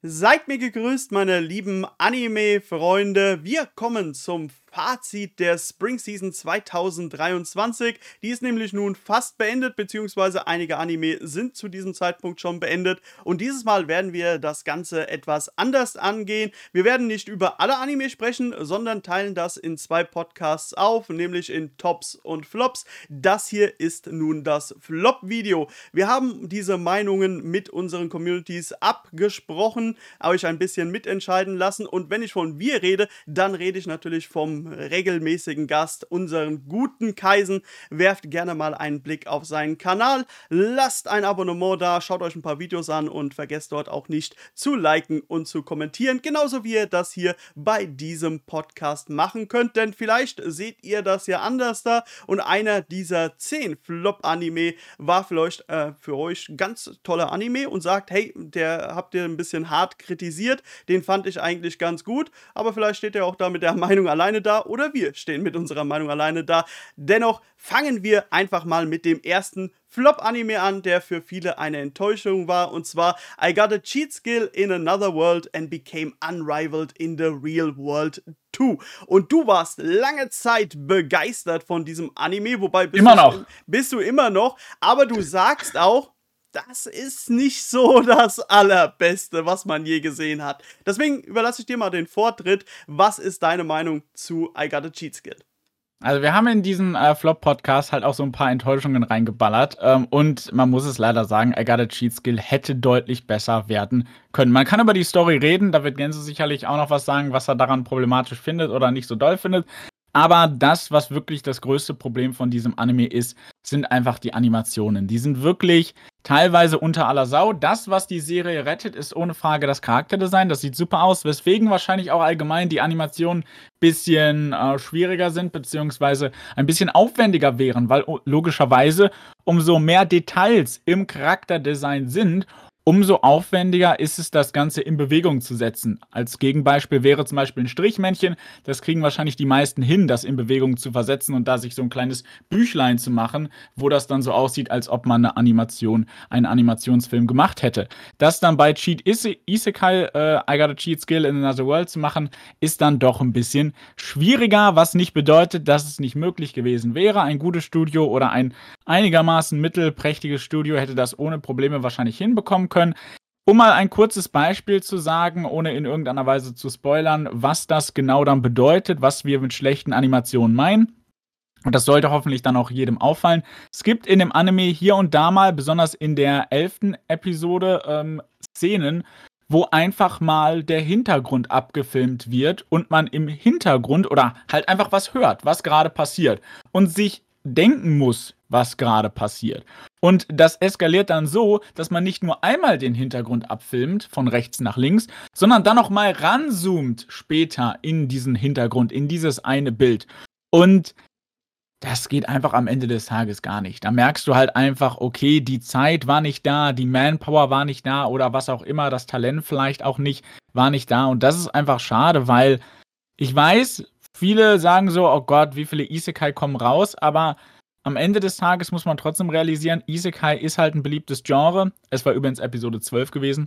Seid mir gegrüßt, meine lieben Anime-Freunde. Wir kommen zum Fazit der Spring Season 2023. Die ist nämlich nun fast beendet, beziehungsweise einige Anime sind zu diesem Zeitpunkt schon beendet. Und dieses Mal werden wir das Ganze etwas anders angehen. Wir werden nicht über alle Anime sprechen, sondern teilen das in 2 Podcasts auf, nämlich in Tops und Flops. Das hier ist nun das Flop-Video. Wir haben diese Meinungen mit unseren Communities abgesprochen, euch ein bisschen mitentscheiden lassen. Und wenn ich von wir rede, dann rede ich natürlich vom regelmäßigen Gast, unseren guten Kaisen. Werft gerne mal einen Blick auf seinen Kanal, lasst ein Abonnement da, schaut euch ein paar Videos an und vergesst dort auch nicht zu liken und zu kommentieren, genauso wie ihr das hier bei diesem Podcast machen könnt, denn vielleicht seht ihr das ja anders da und einer dieser 10 Flop-Anime war vielleicht für euch ganz toller Anime und sagt, hey, der habt ihr ein bisschen hart kritisiert, den fand ich eigentlich ganz gut, aber vielleicht steht ihr auch da mit der Meinung alleine da oder wir stehen mit unserer Meinung alleine da. Dennoch fangen wir einfach mal mit dem ersten Flop-Anime an, der für viele eine Enttäuschung war, und zwar I got a cheat skill in another world and became unrivaled in the real world too. Und du warst lange Zeit begeistert von diesem Anime, wobei bist du immer noch, aber du sagst auch, das ist nicht so das Allerbeste, was man je gesehen hat. Deswegen überlasse ich dir mal den Vortritt. Was ist deine Meinung zu I Got a Cheat Skill? Also wir haben in diesem Flop-Podcast halt auch so ein paar Enttäuschungen reingeballert. Und man muss es leider sagen, I Got a Cheat Skill hätte deutlich besser werden können. Man kann über die Story reden, da wird Gänse sicherlich auch noch was sagen, was er daran problematisch findet oder nicht so doll findet. Aber das, was wirklich das größte Problem von diesem Anime ist, sind einfach die Animationen. Die sind wirklich teilweise unter aller Sau. Das, was die Serie rettet, ist ohne Frage das Charakterdesign. Das sieht super aus, weswegen wahrscheinlich auch allgemein die Animationen ein bisschen schwieriger sind, beziehungsweise ein bisschen aufwendiger wären, weil logischerweise umso mehr Details im Charakterdesign sind, umso aufwendiger ist es, das Ganze in Bewegung zu setzen. Als Gegenbeispiel wäre zum Beispiel ein Strichmännchen. Das kriegen wahrscheinlich die meisten hin, das in Bewegung zu versetzen und da sich so ein kleines Büchlein zu machen, wo das dann so aussieht, als ob man einen Animationsfilm gemacht hätte. Das dann bei Cheat Isekai, I Got a Cheat Skill in Another World zu machen, ist dann doch ein bisschen schwieriger, was nicht bedeutet, dass es nicht möglich gewesen wäre. Ein gutes Studio oder ein einigermaßen mittelprächtiges Studio hätte das ohne Probleme wahrscheinlich hinbekommen können. Um mal ein kurzes Beispiel zu sagen, ohne in irgendeiner Weise zu spoilern, was das genau dann bedeutet, was wir mit schlechten Animationen meinen. Und das sollte hoffentlich dann auch jedem auffallen. Es gibt in dem Anime hier und da mal, besonders in der 11. Episode, Szenen, wo einfach mal der Hintergrund abgefilmt wird und man im Hintergrund oder halt einfach was hört, was gerade passiert und sich denken muss, was gerade passiert. Und das eskaliert dann so, dass man nicht nur einmal den Hintergrund abfilmt, von rechts nach links, sondern dann noch mal ranzoomt später in diesen Hintergrund, in dieses eine Bild. Und das geht einfach am Ende des Tages gar nicht. Da merkst du halt einfach, okay, die Zeit war nicht da, die Manpower war nicht da oder was auch immer, das Talent vielleicht auch nicht, war nicht da. Und das ist einfach schade, weil ich weiß, viele sagen so, oh Gott, wie viele Isekai kommen raus, aber am Ende des Tages muss man trotzdem realisieren, Isekai ist halt ein beliebtes Genre. Es war übrigens Episode 12 gewesen,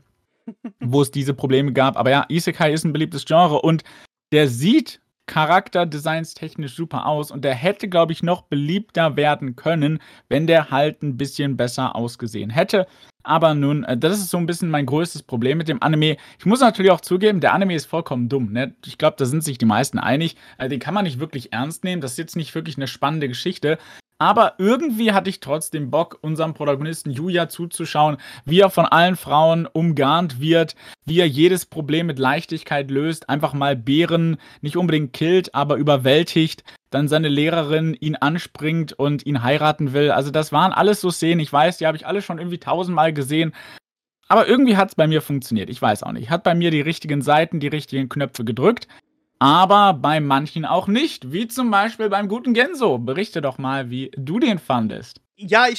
wo es diese Probleme gab. Aber ja, Isekai ist ein beliebtes Genre und der sieht charakterdesigns-technisch super aus und der hätte, glaube ich, noch beliebter werden können, wenn der halt ein bisschen besser ausgesehen hätte. Aber nun, das ist so ein bisschen mein größtes Problem mit dem Anime. Ich muss natürlich auch zugeben, der Anime ist vollkommen dumm. Ne? Ich glaube, da sind sich die meisten einig. Den kann man nicht wirklich ernst nehmen. Das ist jetzt nicht wirklich eine spannende Geschichte. Aber irgendwie hatte ich trotzdem Bock, unserem Protagonisten Yuya zuzuschauen, wie er von allen Frauen umgarnt wird, wie er jedes Problem mit Leichtigkeit löst, einfach mal Bären nicht unbedingt killt, aber überwältigt, dann seine Lehrerin ihn anspringt und ihn heiraten will. Also das waren alles so Szenen, ich weiß, die habe ich alle schon irgendwie 1000-mal gesehen, aber irgendwie hat es bei mir funktioniert, ich weiß auch nicht. Hat bei mir die richtigen Seiten, die richtigen Knöpfe gedrückt, aber bei manchen auch nicht, wie zum Beispiel beim guten Genso. Berichte doch mal, wie du den fandest. Ja,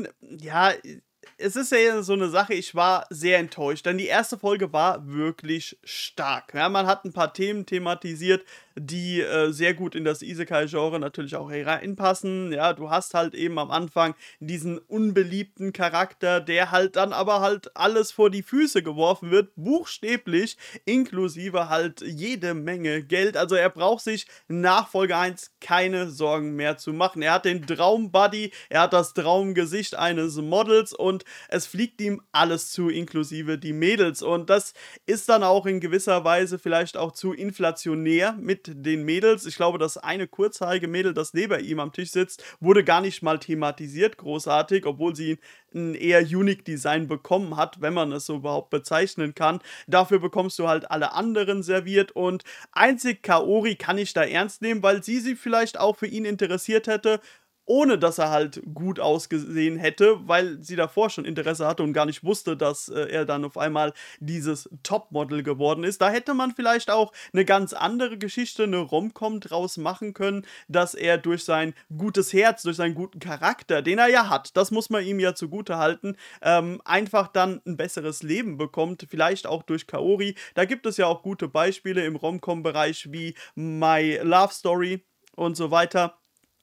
es ist ja so eine Sache, ich war sehr enttäuscht, denn die erste Folge war wirklich stark. Ja, man hat ein paar Themen thematisiert, die sehr gut in das Isekai-Genre natürlich auch reinpassen. Ja, du hast halt eben am Anfang diesen unbeliebten Charakter, der halt dann aber halt alles vor die Füße geworfen wird, buchstäblich, inklusive halt jede Menge Geld. Also er braucht sich nach Folge 1 keine Sorgen mehr zu machen. Er hat den Traumbuddy, er hat das Traumgesicht eines Models und es fliegt ihm alles zu, inklusive die Mädels. Und das ist dann auch in gewisser Weise vielleicht auch zu inflationär mit den Mädels. Ich glaube, das eine kurzhaarige Mädel, das neben ihm am Tisch sitzt, wurde gar nicht mal thematisiert, großartig, obwohl sie ein eher unique Design bekommen hat, wenn man es so überhaupt bezeichnen kann. Dafür bekommst du halt alle anderen serviert und einzig Kaori kann ich da ernst nehmen, weil sie vielleicht auch für ihn interessiert hätte, ohne dass er halt gut ausgesehen hätte, weil sie davor schon Interesse hatte und gar nicht wusste, dass er dann auf einmal dieses Topmodel geworden ist. Da hätte man vielleicht auch eine ganz andere Geschichte, eine Rom-Com draus machen können, dass er durch sein gutes Herz, durch seinen guten Charakter, den er ja hat, das muss man ihm ja zugute halten, einfach dann ein besseres Leben bekommt, vielleicht auch durch Kaori. Da gibt es ja auch gute Beispiele im Rom-Com-Bereich wie My Love Story und so weiter.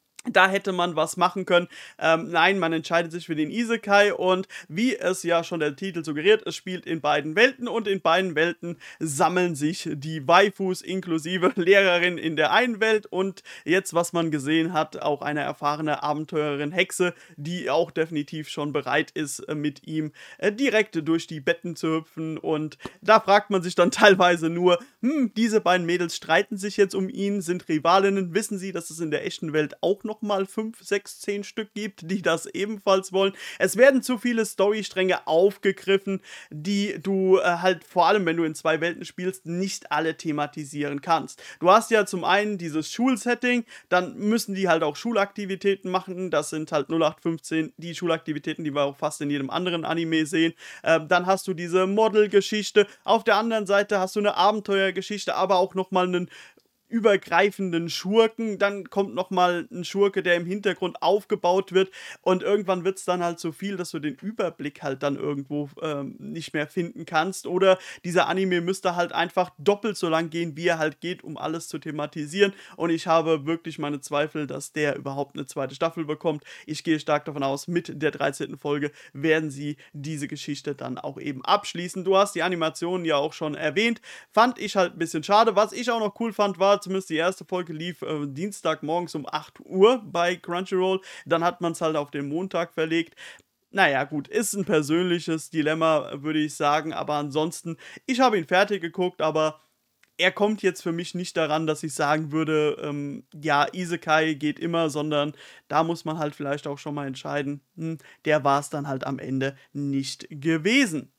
Da hätte man was machen können. Nein, man entscheidet sich für den Isekai und wie es ja schon der Titel suggeriert, es spielt in beiden Welten und in beiden Welten sammeln sich die Waifus inklusive Lehrerin in der einen Welt und jetzt, was man gesehen hat, auch eine erfahrene Abenteurerin Hexe, die auch definitiv schon bereit ist, mit ihm direkt durch die Betten zu hüpfen und da fragt man sich dann teilweise nur, diese beiden Mädels streiten sich jetzt um ihn, sind Rivalinnen, wissen sie, dass es in der echten Welt auch nochmal 5, 6, 10 Stück gibt, die das ebenfalls wollen. Es werden zu viele Storystränge aufgegriffen, die du halt vor allem, wenn du in 2 Welten spielst, nicht alle thematisieren kannst. Du hast ja zum einen dieses Schulsetting, dann müssen die halt auch Schulaktivitäten machen, das sind halt 0815 die Schulaktivitäten, die wir auch fast in jedem anderen Anime sehen. Dann hast du diese Model-Geschichte, auf der anderen Seite hast du eine Abenteuergeschichte, aber auch nochmal einen übergreifenden Schurken, dann kommt nochmal ein Schurke, der im Hintergrund aufgebaut wird und irgendwann wird es dann halt so viel, dass du den Überblick halt dann irgendwo nicht mehr finden kannst oder dieser Anime müsste halt einfach doppelt so lang gehen, wie er halt geht, um alles zu thematisieren und ich habe wirklich meine Zweifel, dass der überhaupt eine zweite Staffel bekommt. Ich gehe stark davon aus, mit der 13. Folge werden sie diese Geschichte dann auch eben abschließen. Du hast die Animationen ja auch schon erwähnt, fand ich halt ein bisschen schade. Was ich auch noch cool fand, war zumindest die erste Folge lief Dienstagmorgens um 8 Uhr bei Crunchyroll. Dann hat man es halt auf den Montag verlegt. Naja, gut, ist ein persönliches Dilemma, würde ich sagen. Aber ansonsten, ich habe ihn fertig geguckt, aber er kommt jetzt für mich nicht daran, dass ich sagen würde, ja, Isekai geht immer, sondern da muss man halt vielleicht auch schon mal entscheiden, der war es dann halt am Ende nicht gewesen.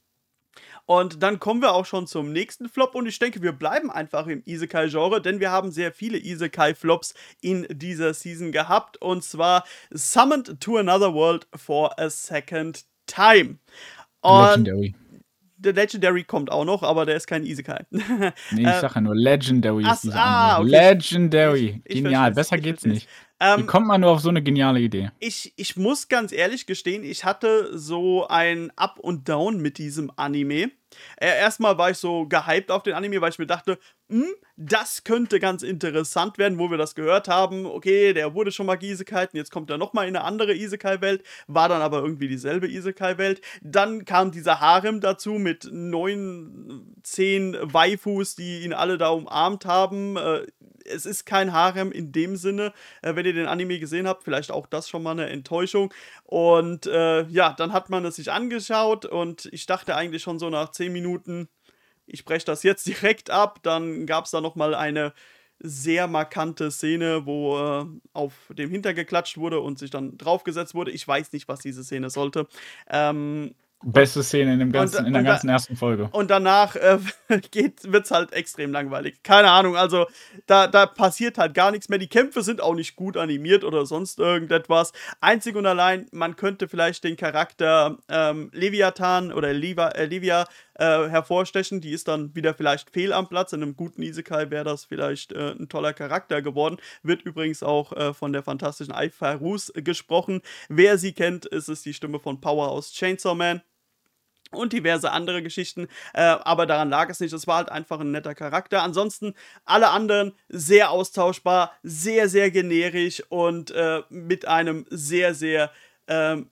Und dann kommen wir auch schon zum nächsten Flop und ich denke, wir bleiben einfach im Isekai-Genre, denn wir haben sehr viele Isekai-Flops in dieser Season gehabt und zwar Summoned to Another World for a Second Time. Und Legendary. der Legendary kommt auch noch, aber der ist kein Isekai. Nee, ich sag ja nur Legendary ist dieser Anime. Okay. Legendary. Ich Genial, versteh's, besser ich geht's versteh's. nicht. Wie kommt man nur auf so eine geniale Idee? Ich muss ganz ehrlich gestehen, ich hatte so ein Up und Down mit diesem Anime. Erstmal war ich so gehypt auf den Anime, weil ich mir dachte, das könnte ganz interessant werden, wo wir das gehört haben. Okay, der wurde schon mal Isekai, jetzt kommt er nochmal in eine andere Isekai-Welt, war dann aber irgendwie dieselbe Isekai-Welt. Dann kam dieser Harem dazu mit 9, 10 Waifus, die ihn alle da umarmt haben. Es ist kein Harem in dem Sinne, wenn ihr den Anime gesehen habt, vielleicht auch das schon mal eine Enttäuschung. Und ja, dann hat man es sich angeschaut und ich dachte eigentlich schon so nach 10 Minuten, ich breche das jetzt direkt ab. Dann gab es da nochmal eine sehr markante Szene, wo auf dem Hintern geklatscht wurde und sich dann draufgesetzt wurde. Ich weiß nicht, was diese Szene sollte. Beste Szene in der und ganzen ersten Folge. Und danach wird's halt extrem langweilig. Keine Ahnung, also da passiert halt gar nichts mehr. Die Kämpfe sind auch nicht gut animiert oder sonst irgendetwas. Einzig und allein, man könnte vielleicht den Charakter Leviathan oder Livia hervorstechen. Die ist dann wieder vielleicht fehl am Platz. In einem guten Isekai wäre das vielleicht ein toller Charakter geworden. Wird übrigens auch von der fantastischen Aifarus gesprochen. Wer sie kennt, ist es die Stimme von Power aus Chainsaw Man. und diverse andere Geschichten, aber daran lag es nicht. Es war halt einfach ein netter Charakter. Ansonsten alle anderen sehr austauschbar, sehr, sehr generisch und mit einem sehr, sehr, ähm,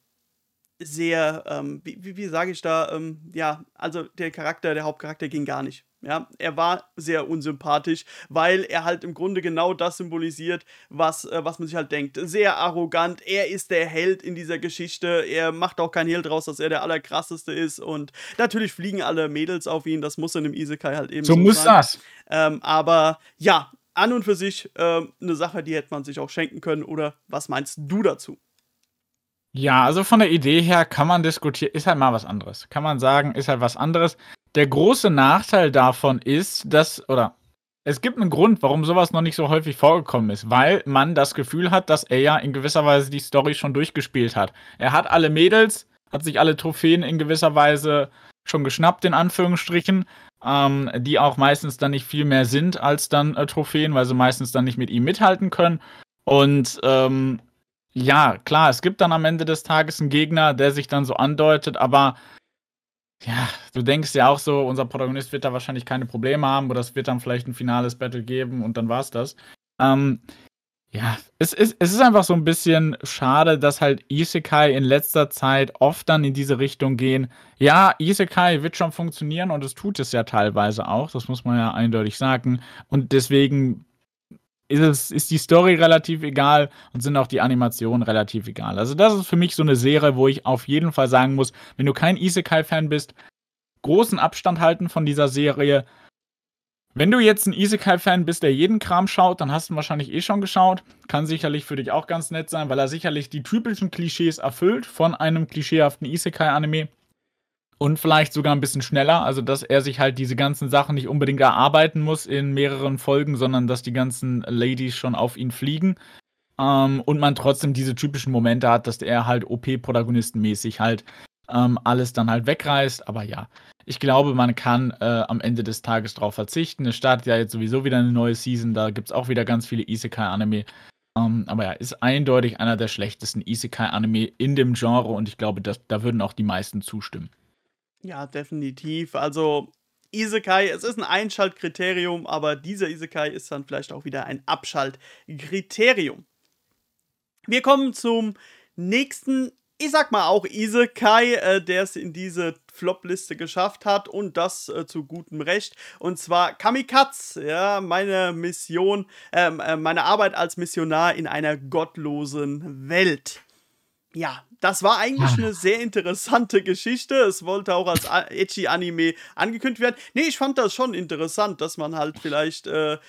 wie sage ich da, ja, also der Hauptcharakter ging gar nicht. Ja, er war sehr unsympathisch, weil er halt im Grunde genau das symbolisiert, was man sich halt denkt. Sehr arrogant, er ist der Held in dieser Geschichte, er macht auch kein Hehl draus, dass er der Allerkrasseste ist und natürlich fliegen alle Mädels auf ihn, das muss in einem Isekai halt eben So so muss sein. das. Aber ja, an und für sich eine Sache, die hätte man sich auch schenken können, oder was meinst du dazu? Ja, also von der Idee her kann man diskutieren, ist halt mal was anderes. Kann man sagen, ist halt was anderes. Der große Nachteil davon ist, oder es gibt einen Grund, warum sowas noch nicht so häufig vorgekommen ist, weil man das Gefühl hat, dass er ja in gewisser Weise die Story schon durchgespielt hat. Er hat alle Mädels, hat sich alle Trophäen in gewisser Weise schon geschnappt, in Anführungsstrichen, die auch meistens dann nicht viel mehr sind als dann Trophäen, weil sie meistens dann nicht mit ihm mithalten können. Und ja, klar, es gibt dann am Ende des Tages einen Gegner, der sich dann so andeutet, aber ja, du denkst ja auch so, unser Protagonist wird da wahrscheinlich keine Probleme haben oder es wird dann vielleicht ein finales Battle geben und dann war's das. Ähm, ja, es ist einfach so ein bisschen schade, dass halt Isekai in letzter Zeit oft dann in diese Richtung gehen. Ja, Isekai wird schon funktionieren und es tut es ja teilweise auch, das muss man ja eindeutig sagen. Und deswegen ist die Story relativ egal und sind auch die Animationen relativ egal. Also das ist für mich so eine Serie, wo ich auf jeden Fall sagen muss, wenn du kein Isekai-Fan bist, großen Abstand halten von dieser Serie. Wenn du jetzt ein Isekai-Fan bist, der jeden Kram schaut, dann hast du ihn wahrscheinlich eh schon geschaut. Kann sicherlich für dich auch ganz nett sein, weil er sicherlich die typischen Klischees erfüllt von einem klischeehaften Isekai-Anime. Und vielleicht sogar ein bisschen schneller, also dass er sich halt diese ganzen Sachen nicht unbedingt erarbeiten muss in mehreren Folgen, sondern dass die ganzen Ladies schon auf ihn fliegen. Und man trotzdem diese typischen Momente hat, dass er halt OP-Protagonistenmäßig halt alles dann halt wegreißt. Aber ja, ich glaube, man kann am Ende des Tages drauf verzichten. Es startet ja jetzt sowieso wieder eine neue Season, da gibt es auch wieder ganz viele Isekai-Anime. Aber ja, ist eindeutig einer der schlechtesten Isekai-Anime in dem Genre und ich glaube, da würden auch die meisten zustimmen. Ja, definitiv. Also, Isekai, es ist ein Einschaltkriterium, aber dieser Isekai ist dann vielleicht auch wieder ein Abschaltkriterium. Wir kommen zum nächsten, ich sag mal auch Isekai, der es in diese Flop-Liste geschafft hat und das zu gutem Recht. Und zwar Kamikaze, ja, meine Arbeit als Missionar in einer gottlosen Welt. Ja, das war eigentlich eine sehr interessante Geschichte. Es wollte auch als Ecchi-Anime angekündigt werden. Nee, ich fand das schon interessant, dass man halt vielleicht,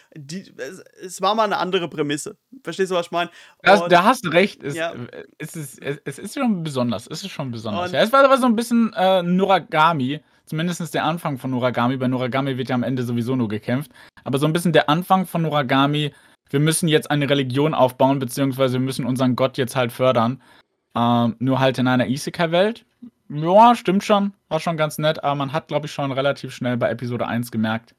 es war mal eine andere Prämisse. Verstehst du, was ich meine? Da hast du recht. Ja, Es ist schon besonders. Es ist schon besonders. und Ja, es war aber so ein bisschen Noragami. Zumindest der Anfang von Noragami. Bei Noragami wird ja am Ende sowieso nur gekämpft. Aber so ein bisschen der Anfang von Noragami. Wir müssen jetzt eine Religion aufbauen, beziehungsweise wir müssen unseren Gott jetzt halt fördern. Nur halt in einer Isekai-Welt. Ja, stimmt schon. War schon ganz nett. Aber man hat, glaube ich, schon relativ schnell bei Episode 1 gemerkt,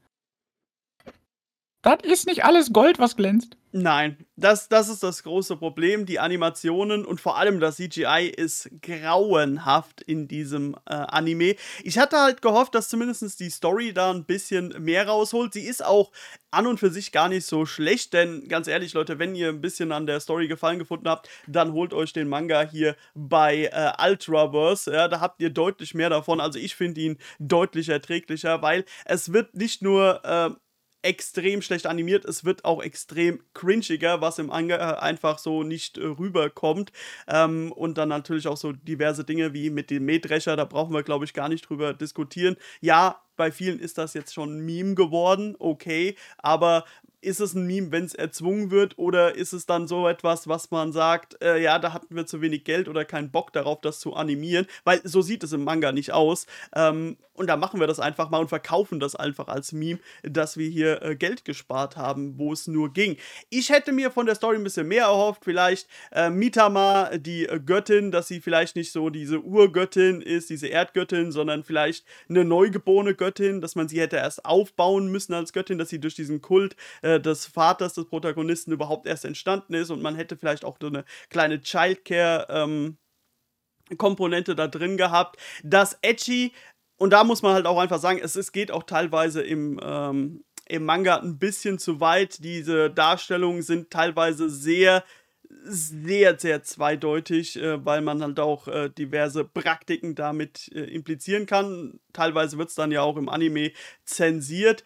das ist nicht alles Gold, was glänzt. nein, das ist das große Problem. Die Animationen und vor allem das CGI ist grauenhaft in diesem Anime. Ich hatte halt gehofft, dass zumindest die Story da ein bisschen mehr rausholt. Sie ist auch an und für sich gar nicht so schlecht, denn ganz ehrlich, Leute, wenn ihr ein bisschen an der Story Gefallen gefunden habt, dann holt euch den Manga hier bei Ultraverse. Ja, da habt ihr deutlich mehr davon. Also ich finde ihn deutlich erträglicher, weil es wird nicht nur extrem schlecht animiert, es wird auch extrem cringiger, was im Manga einfach so nicht rüberkommt. Und dann natürlich auch so diverse Dinge wie mit dem Mähdrescher, da brauchen wir, glaube ich, gar nicht drüber diskutieren. Ja, bei vielen ist das jetzt schon ein Meme geworden, okay, aber ist es ein Meme, wenn es erzwungen wird, oder ist es dann so etwas, was man sagt, ja, da hatten wir zu wenig Geld oder keinen Bock darauf, das zu animieren, weil so sieht es im Manga nicht aus. Und da machen wir das einfach mal und verkaufen das einfach als Meme, dass wir hier Geld gespart haben, wo es nur ging. Ich hätte mir von der Story ein bisschen mehr erhofft, vielleicht Mitama, die Göttin, dass sie vielleicht nicht so diese Urgöttin ist, diese Erdgöttin, sondern vielleicht eine neugeborene Göttin, dass man sie hätte erst aufbauen müssen als Göttin, dass sie durch diesen Kult des Vaters des Protagonisten überhaupt erst entstanden ist und man hätte vielleicht auch so eine kleine Childcare Komponente da drin gehabt. Das Ecchi Und da muss man halt auch einfach sagen, es geht auch teilweise im Manga ein bisschen zu weit. Diese Darstellungen sind teilweise sehr, sehr, sehr zweideutig, weil man halt auch diverse Praktiken damit implizieren kann. Teilweise wird es dann ja auch im Anime zensiert.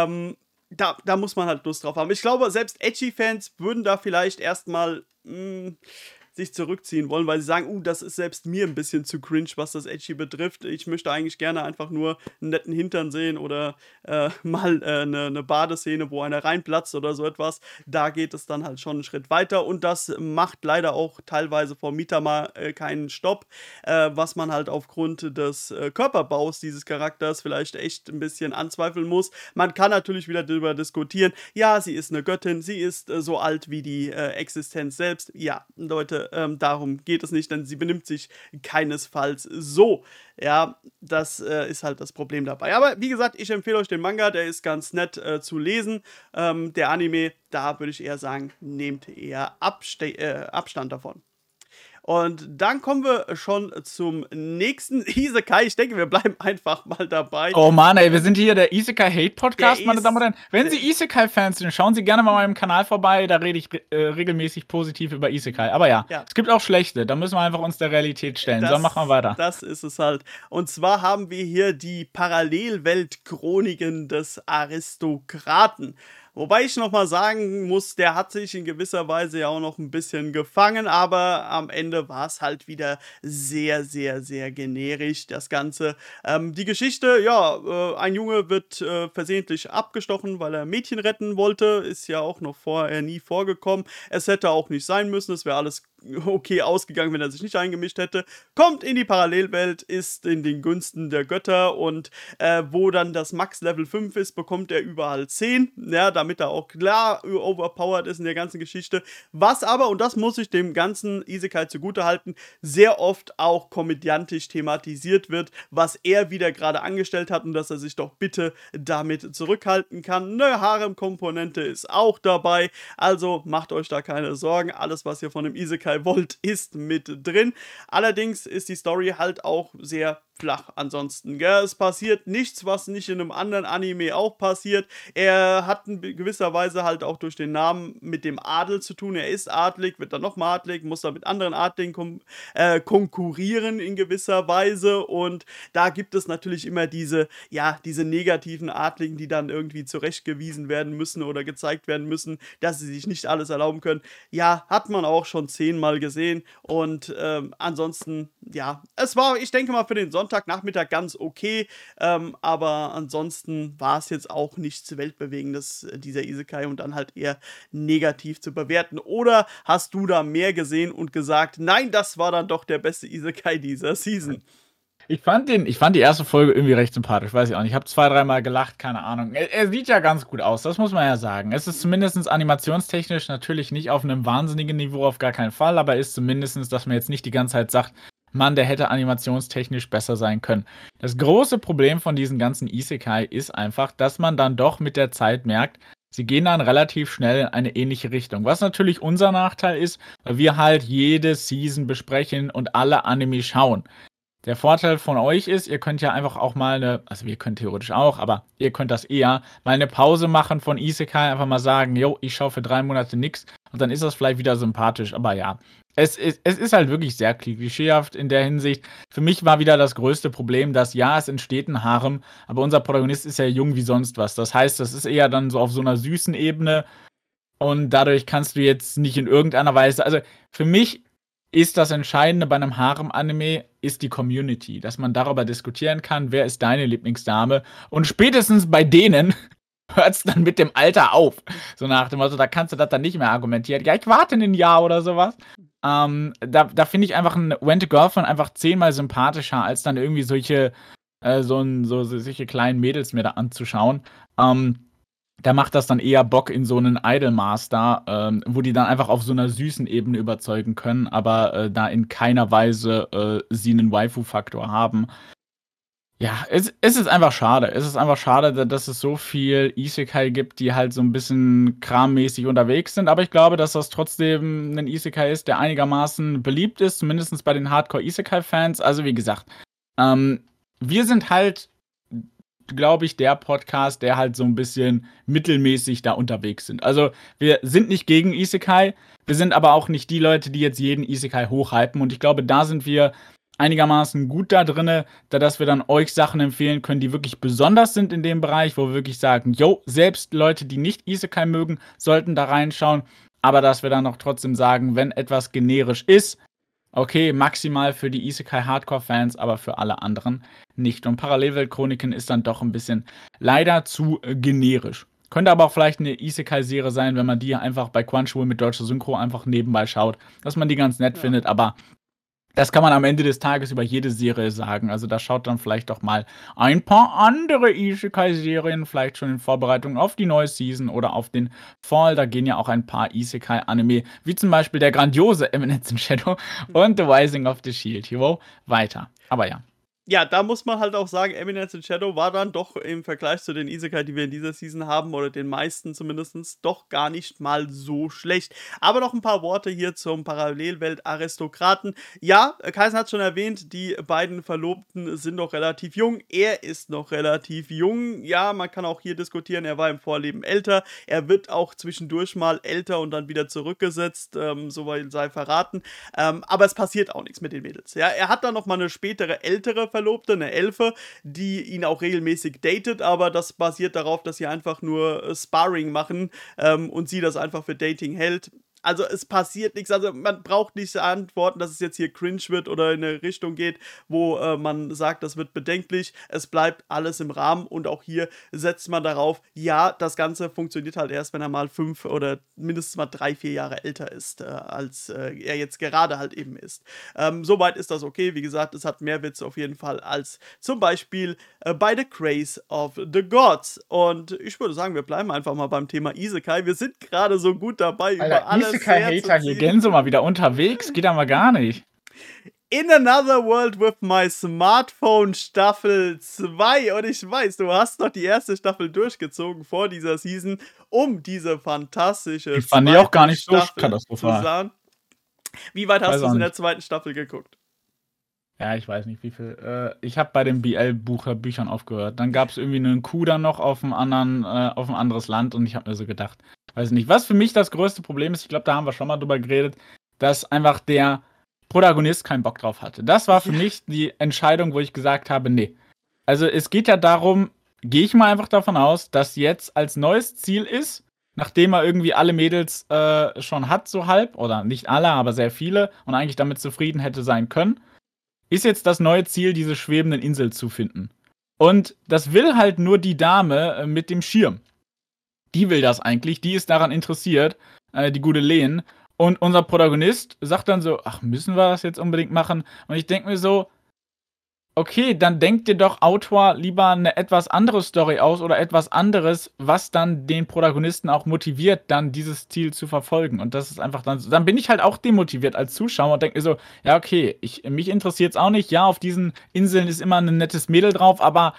Da muss man halt Lust drauf haben. Ich glaube, selbst Edgy-Fans würden da vielleicht erstmal sich zurückziehen wollen, weil sie sagen, das ist selbst mir ein bisschen zu cringe, was das Edgy betrifft. Ich möchte eigentlich gerne einfach nur einen netten Hintern sehen oder mal eine Badeszene, wo einer reinplatzt oder so etwas. Da geht es dann halt schon einen Schritt weiter und das macht leider auch teilweise vor Mitama keinen Stopp, was man halt aufgrund des Körperbaus dieses Charakters vielleicht echt ein bisschen anzweifeln muss. Man kann natürlich wieder darüber diskutieren, ja, sie ist eine Göttin, sie ist so alt wie die Existenz selbst. Ja, Leute, darum geht es nicht, denn sie benimmt sich keinesfalls so. Ja, das ist halt das Problem dabei. Aber wie gesagt, ich empfehle euch den Manga, der ist ganz nett zu lesen. Der Anime, da würde ich eher sagen, nehmt eher Abstand davon. Und dann kommen wir schon zum nächsten Isekai. Ich denke, wir bleiben einfach mal dabei. Oh Mann, ey, wir sind hier der Isekai-Hate-Podcast, meine Damen und Herren. Wenn der- Sie Isekai-Fans sind, schauen Sie gerne mal meinem Kanal vorbei, da rede ich regelmäßig positiv über Isekai. Aber ja, Ja. es gibt auch schlechte, da müssen wir einfach uns der Realität stellen. So, machen wir weiter. Das ist es halt. Und zwar haben wir hier die Parallelwelt-Chroniken des Aristokraten. Wobei ich nochmal sagen muss, der hat sich in gewisser Weise ja auch noch ein bisschen gefangen, aber am Ende war es halt wieder sehr, sehr, sehr generisch, das Ganze. Die Geschichte, ja, ein Junge wird versehentlich abgestochen, weil er Mädchen retten wollte, ist ja auch noch vorher nie vorgekommen. Es hätte auch nicht sein müssen, es wäre alles okay ausgegangen, wenn er sich nicht eingemischt hätte. Kommt in die Parallelwelt, ist in den Gunsten der Götter und wo dann das Max Level 5 ist, bekommt er überall 10, ja, damit er auch klar overpowered ist in der ganzen Geschichte. Was aber, und das muss ich dem ganzen Isekai zugutehalten, sehr oft auch komödiantisch thematisiert wird, was er wieder gerade angestellt hat und dass er sich doch bitte damit zurückhalten kann. Eine Harem-Komponente ist auch dabei, also macht euch da keine Sorgen. Alles, was ihr von dem Isekai wollt, ist mit drin. Allerdings ist die Story halt auch sehr flach ansonsten, gell? Es passiert nichts, was nicht in einem anderen Anime auch passiert. Er hat in gewisser Weise halt auch durch den Namen mit dem Adel zu tun. Er ist adlig, wird dann nochmal adlig, muss dann mit anderen Adligen konkurrieren in gewisser Weise und da gibt es natürlich immer diese negativen Adligen, die dann irgendwie zurechtgewiesen werden müssen oder gezeigt werden müssen, dass sie sich nicht alles erlauben können. Ja, hat man auch schon 10-mal gesehen und ansonsten, ja, es war, ich denke mal, für den Sonntagnachmittag ganz okay, aber ansonsten war es jetzt auch nichts Weltbewegendes, dieser Isekai und dann halt eher negativ zu bewerten. Oder hast du da mehr gesehen und gesagt, nein, das war dann doch der beste Isekai dieser Season? Ich fand die erste Folge irgendwie recht sympathisch, weiß ich auch nicht. Ich habe 2-3 Mal gelacht, keine Ahnung. Er sieht ja ganz gut aus, das muss man ja sagen. Es ist zumindest animationstechnisch natürlich nicht auf einem wahnsinnigen Niveau, auf gar keinen Fall, aber ist zumindest, dass man jetzt nicht die ganze Zeit sagt, Mann, der hätte animationstechnisch besser sein können. Das große Problem von diesen ganzen Isekai ist einfach, dass man dann doch mit der Zeit merkt, sie gehen dann relativ schnell in eine ähnliche Richtung. Was natürlich unser Nachteil ist, weil wir halt jede Season besprechen und alle Anime schauen. Der Vorteil von euch ist, ihr könnt ja einfach auch mal also wir können theoretisch auch, aber ihr könnt das eher, mal eine Pause machen von Isekai, einfach mal sagen, yo, ich schaue für 3 Monate nix und dann ist das vielleicht wieder sympathisch, aber ja. Es ist halt wirklich sehr klischeehaft in der Hinsicht. Für mich war wieder das größte Problem, dass ja, es entsteht ein Harem, aber unser Protagonist ist ja jung wie sonst was. Das heißt, das ist eher dann so auf so einer süßen Ebene und dadurch kannst du jetzt nicht in irgendeiner Weise, also für mich ist das Entscheidende bei einem Harem-Anime, ist die Community, dass man darüber diskutieren kann, wer ist deine Lieblingsdame und spätestens bei denen hört es dann mit dem Alter auf. So nach dem Motto, da kannst du das dann nicht mehr argumentieren. Ja, ich warte ein Jahr oder sowas. Da finde ich einfach ein Went to Girlfriend einfach 10-mal sympathischer, als dann irgendwie solche kleinen Mädels mir da anzuschauen. Da macht das dann eher Bock in so einen Idolmaster, wo die dann einfach auf so einer süßen Ebene überzeugen können, aber da in keiner Weise sie einen Waifu-Faktor haben. Ja, es ist einfach schade. Es ist einfach schade, dass es so viel Isekai gibt, die halt so ein bisschen krammäßig unterwegs sind. Aber ich glaube, dass das trotzdem ein Isekai ist, der einigermaßen beliebt ist, zumindest bei den Hardcore-Isekai-Fans. Also wie gesagt, wir sind halt, glaube ich, der Podcast, der halt so ein bisschen mittelmäßig da unterwegs sind. Also, wir sind nicht gegen Isekai, wir sind aber auch nicht die Leute, die jetzt jeden Isekai hochhypen. Und ich glaube, da sind wir einigermaßen gut da drinne, da dass wir dann euch Sachen empfehlen können, die wirklich besonders sind in dem Bereich, wo wir wirklich sagen, yo, selbst Leute, die nicht Isekai mögen, sollten da reinschauen. Aber dass wir dann noch trotzdem sagen, wenn etwas generisch ist, okay, maximal für die Isekai-Hardcore-Fans, aber für alle anderen nicht. Und Parallelwelt-Chroniken ist dann doch ein bisschen leider zu generisch. Könnte aber auch vielleicht eine Isekai-Serie sein, wenn man die einfach bei Crunchyroll mit deutscher Synchro einfach nebenbei schaut, dass man die ganz nett Ja. findet, aber das kann man am Ende des Tages über jede Serie sagen. Also da schaut dann vielleicht doch mal ein paar andere Isekai-Serien, vielleicht schon in Vorbereitung auf die neue Season oder auf den Fall. Da gehen ja auch ein paar Isekai-Anime, wie zum Beispiel der grandiose Eminence in Shadow und The Rising of the Shield Hero weiter. Aber ja. Ja, da muss man halt auch sagen, Eminence in Shadow war dann doch im Vergleich zu den Isekai, die wir in dieser Season haben, oder den meisten zumindest, doch gar nicht mal so schlecht. Aber noch ein paar Worte hier zum Parallelwelt-Aristokraten. Ja, Kaisen hat schon erwähnt, die beiden Verlobten sind noch relativ jung. Er ist noch relativ jung. Ja, man kann auch hier diskutieren, er war im Vorleben älter. Er wird auch zwischendurch mal älter und dann wieder zurückgesetzt, soweit sei verraten. Aber es passiert auch nichts mit den Mädels. Ja, er hat dann noch mal eine spätere, ältere Verlobte, eine Elfe, die ihn auch regelmäßig datet, aber das basiert darauf, dass sie einfach nur Sparring machen und sie das einfach für Dating hält. Also es passiert nichts, also man braucht nicht antworten, dass es jetzt hier cringe wird oder in eine Richtung geht, wo man sagt, das wird bedenklich. Es bleibt alles im Rahmen und auch hier setzt man darauf, ja, das Ganze funktioniert halt erst, wenn er mal 5 oder mindestens mal 3, 4 Jahre älter ist, als er jetzt gerade halt eben ist. Soweit ist das okay, wie gesagt, es hat mehr Witze auf jeden Fall als zum Beispiel bei The Craze of the Gods. Und ich würde sagen, wir bleiben einfach mal beim Thema Isekai. Wir sind gerade so gut dabei, über alles Isekai-Hater hier, Genso mal wieder unterwegs, geht aber gar nicht. In Another World with My Smartphone Staffel 2. Und ich weiß, du hast noch die erste Staffel durchgezogen vor dieser Season, um diese fantastische Die fand ich auch gar nicht so Staffel katastrophal. zu sagen. Wie weit hast Weiß du auch es in der nicht. zweiten Staffel geguckt? Ja, ich weiß nicht, wie viel. Ich habe bei den BL-Büchern aufgehört. Dann gab es irgendwie einen Coup dann noch auf ein anderes Land und ich habe mir so gedacht, weiß nicht, was für mich das größte Problem ist, ich glaube, da haben wir schon mal drüber geredet, dass einfach der Protagonist keinen Bock drauf hatte. Das war für mich die Entscheidung, wo ich gesagt habe, nee. Also es geht ja darum, gehe ich mal einfach davon aus, dass jetzt als neues Ziel ist, nachdem er irgendwie alle Mädels schon hat, so halb, oder nicht alle, aber sehr viele und eigentlich damit zufrieden hätte sein können, ist jetzt das neue Ziel, diese schwebenden Insel zu finden. Und das will halt nur die Dame mit dem Schirm. Die will das eigentlich, die ist daran interessiert, die gute Len. Und unser Protagonist sagt dann so, ach, müssen wir das jetzt unbedingt machen? Und ich denke mir so, okay, dann denkt dir doch Autor lieber eine etwas andere Story aus oder etwas anderes, was dann den Protagonisten auch motiviert, dann dieses Ziel zu verfolgen. Und das ist einfach dann so. Dann bin ich halt auch demotiviert als Zuschauer und denke mir so, ja, okay, mich interessiert es auch nicht. Ja, auf diesen Inseln ist immer ein nettes Mädel drauf, aber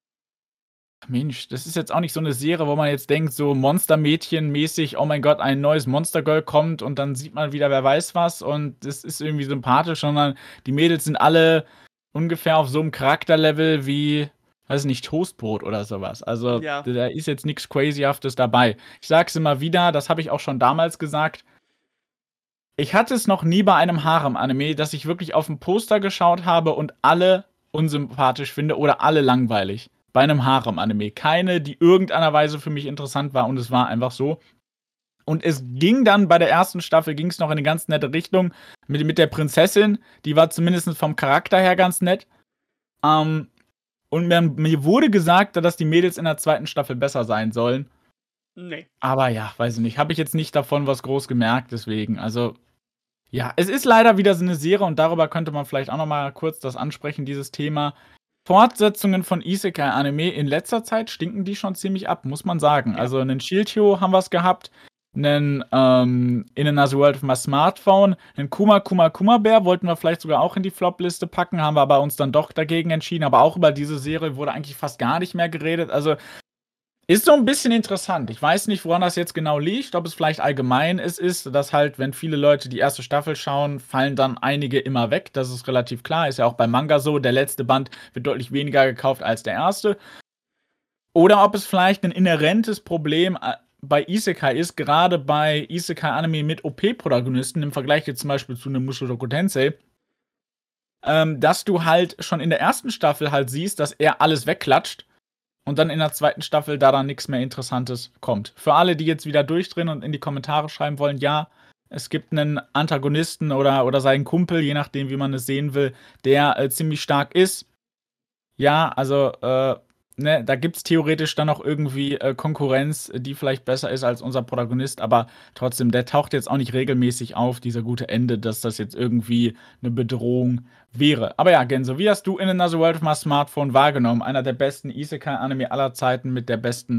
Mensch, das ist jetzt auch nicht so eine Serie, wo man jetzt denkt, so Monstermädchen-mäßig, oh mein Gott, ein neues Monstergirl kommt und dann sieht man wieder, wer weiß was und das ist irgendwie sympathisch, sondern die Mädels sind alle ungefähr auf so einem Charakterlevel wie, weiß nicht, Toastbrot oder sowas. Also Ja. da ist jetzt nichts Crazyhaftes dabei. Ich sag's immer wieder, das habe ich auch schon damals gesagt. Ich hatte es noch nie bei einem Harem-Anime, dass ich wirklich auf ein Poster geschaut habe und alle unsympathisch finde oder alle langweilig. Bei einem Harem-Anime. Keine, die irgendeiner Weise für mich interessant war und es war einfach so. Und es ging dann bei der ersten Staffel, ging es noch in eine ganz nette Richtung mit der Prinzessin. Die war zumindest vom Charakter her ganz nett. Und mir wurde gesagt, dass die Mädels in der zweiten Staffel besser sein sollen. Nee. Aber ja, weiß ich nicht. Habe ich jetzt nicht davon was groß gemerkt, deswegen. Also, ja, es ist leider wieder so eine Serie und darüber könnte man vielleicht auch noch mal kurz das ansprechen, dieses Thema. Fortsetzungen von Isekai-Anime in letzter Zeit stinken die schon ziemlich ab, muss man sagen. Ja. Also einen Shield-Hero haben wir es gehabt, einen In Another World of My Smartphone, einen Kuma Bär wollten wir vielleicht sogar auch in die Flop-Liste packen, haben wir aber uns dann doch dagegen entschieden. Aber auch über diese Serie wurde eigentlich fast gar nicht mehr geredet. Also Ist so ein bisschen interessant. Ich weiß nicht, woran das jetzt genau liegt, ob es vielleicht allgemein ist, dass halt, wenn viele Leute die erste Staffel schauen, fallen dann einige immer weg. Das ist relativ klar. Ist ja auch beim Manga so. Der letzte Band wird deutlich weniger gekauft als der erste. Oder ob es vielleicht ein inhärentes Problem bei Isekai ist, gerade bei Isekai-Anime mit OP-Protagonisten im Vergleich jetzt zum Beispiel zu einem Mushoku Tensei, dass du halt schon in der ersten Staffel halt siehst, dass er alles wegklatscht und dann in der zweiten Staffel da dann nichts mehr Interessantes kommt. Für alle, die jetzt wieder durchdrehen und in die Kommentare schreiben wollen, ja, es gibt einen Antagonisten oder seinen Kumpel, je nachdem, wie man es sehen will, der ziemlich stark ist. Ja, also, ne, da gibt es theoretisch dann auch irgendwie Konkurrenz, die vielleicht besser ist als unser Protagonist, aber trotzdem, der taucht jetzt auch nicht regelmäßig auf, dieser gute Ende, dass das jetzt irgendwie eine Bedrohung wäre. Aber ja, Genso, wie hast du In Another World of My Smartphone wahrgenommen? Einer der besten Isekai-Anime aller Zeiten mit der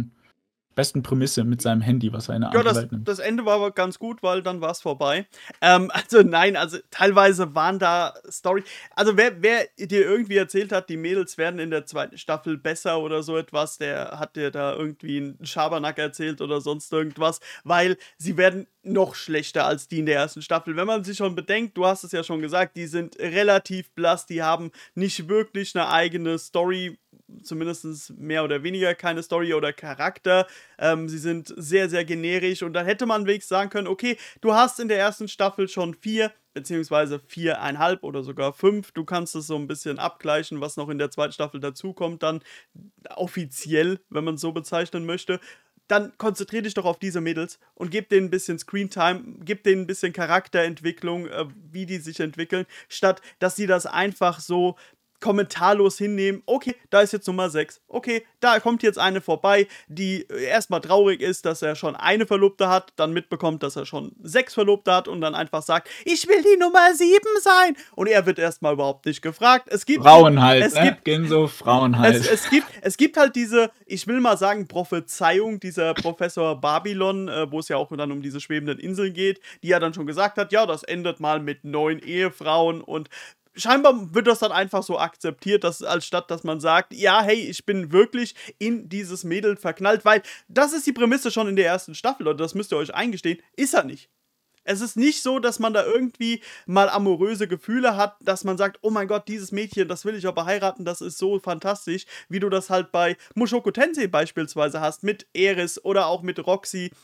besten Prämisse mit seinem Handy, was er in eine Ja, andere Welt nimmt. das Ende war aber ganz gut, weil dann war es vorbei. Also nein, also teilweise waren da Story. Also wer dir irgendwie erzählt hat, die Mädels werden in der zweiten Staffel besser oder so etwas, der hat dir da irgendwie einen Schabernack erzählt oder sonst irgendwas, weil sie werden noch schlechter als die in der ersten Staffel. Wenn man sich schon bedenkt, du hast es ja schon gesagt, die sind relativ blass, die haben nicht wirklich eine eigene Story, zumindest mehr oder weniger keine Story oder Charakter. Sie sind sehr, sehr generisch und dann hätte man wenigstens sagen können, okay, du hast in der ersten Staffel schon 4 beziehungsweise 4,5 oder sogar 5. Du kannst es so ein bisschen abgleichen, was noch in der zweiten Staffel dazukommt, dann offiziell, wenn man es so bezeichnen möchte. Dann konzentrier dich doch auf diese Mädels und gib denen ein bisschen Screentime, gib denen ein bisschen Charakterentwicklung, wie die sich entwickeln, statt dass sie das einfach so kommentarlos hinnehmen, okay, da ist jetzt Nummer 6, okay, da kommt jetzt eine vorbei, die erstmal traurig ist, dass er schon eine Verlobte hat, dann mitbekommt, dass er schon 6 Verlobte hat und dann einfach sagt, ich will die Nummer 7 sein. Und er wird erstmal überhaupt nicht gefragt. Frauen halt, ne? Genso, Frauen halt. Es gibt halt diese, ich will mal sagen, Prophezeiung dieser Professor Babylon, wo es ja auch dann um diese schwebenden Inseln geht, die ja dann schon gesagt hat, ja, das endet mal mit 9 Ehefrauen und scheinbar wird das dann einfach so akzeptiert, dass anstatt dass man sagt, ja, hey, ich bin wirklich in dieses Mädel verknallt, weil das ist die Prämisse schon in der ersten Staffel, und das müsst ihr euch eingestehen, ist er nicht. Es ist nicht so, dass man da irgendwie mal amoröse Gefühle hat, dass man sagt, oh mein Gott, dieses Mädchen, das will ich aber heiraten, das ist so fantastisch, wie du das halt bei Mushoku Tensei beispielsweise hast, mit Eris oder auch mit Roxy,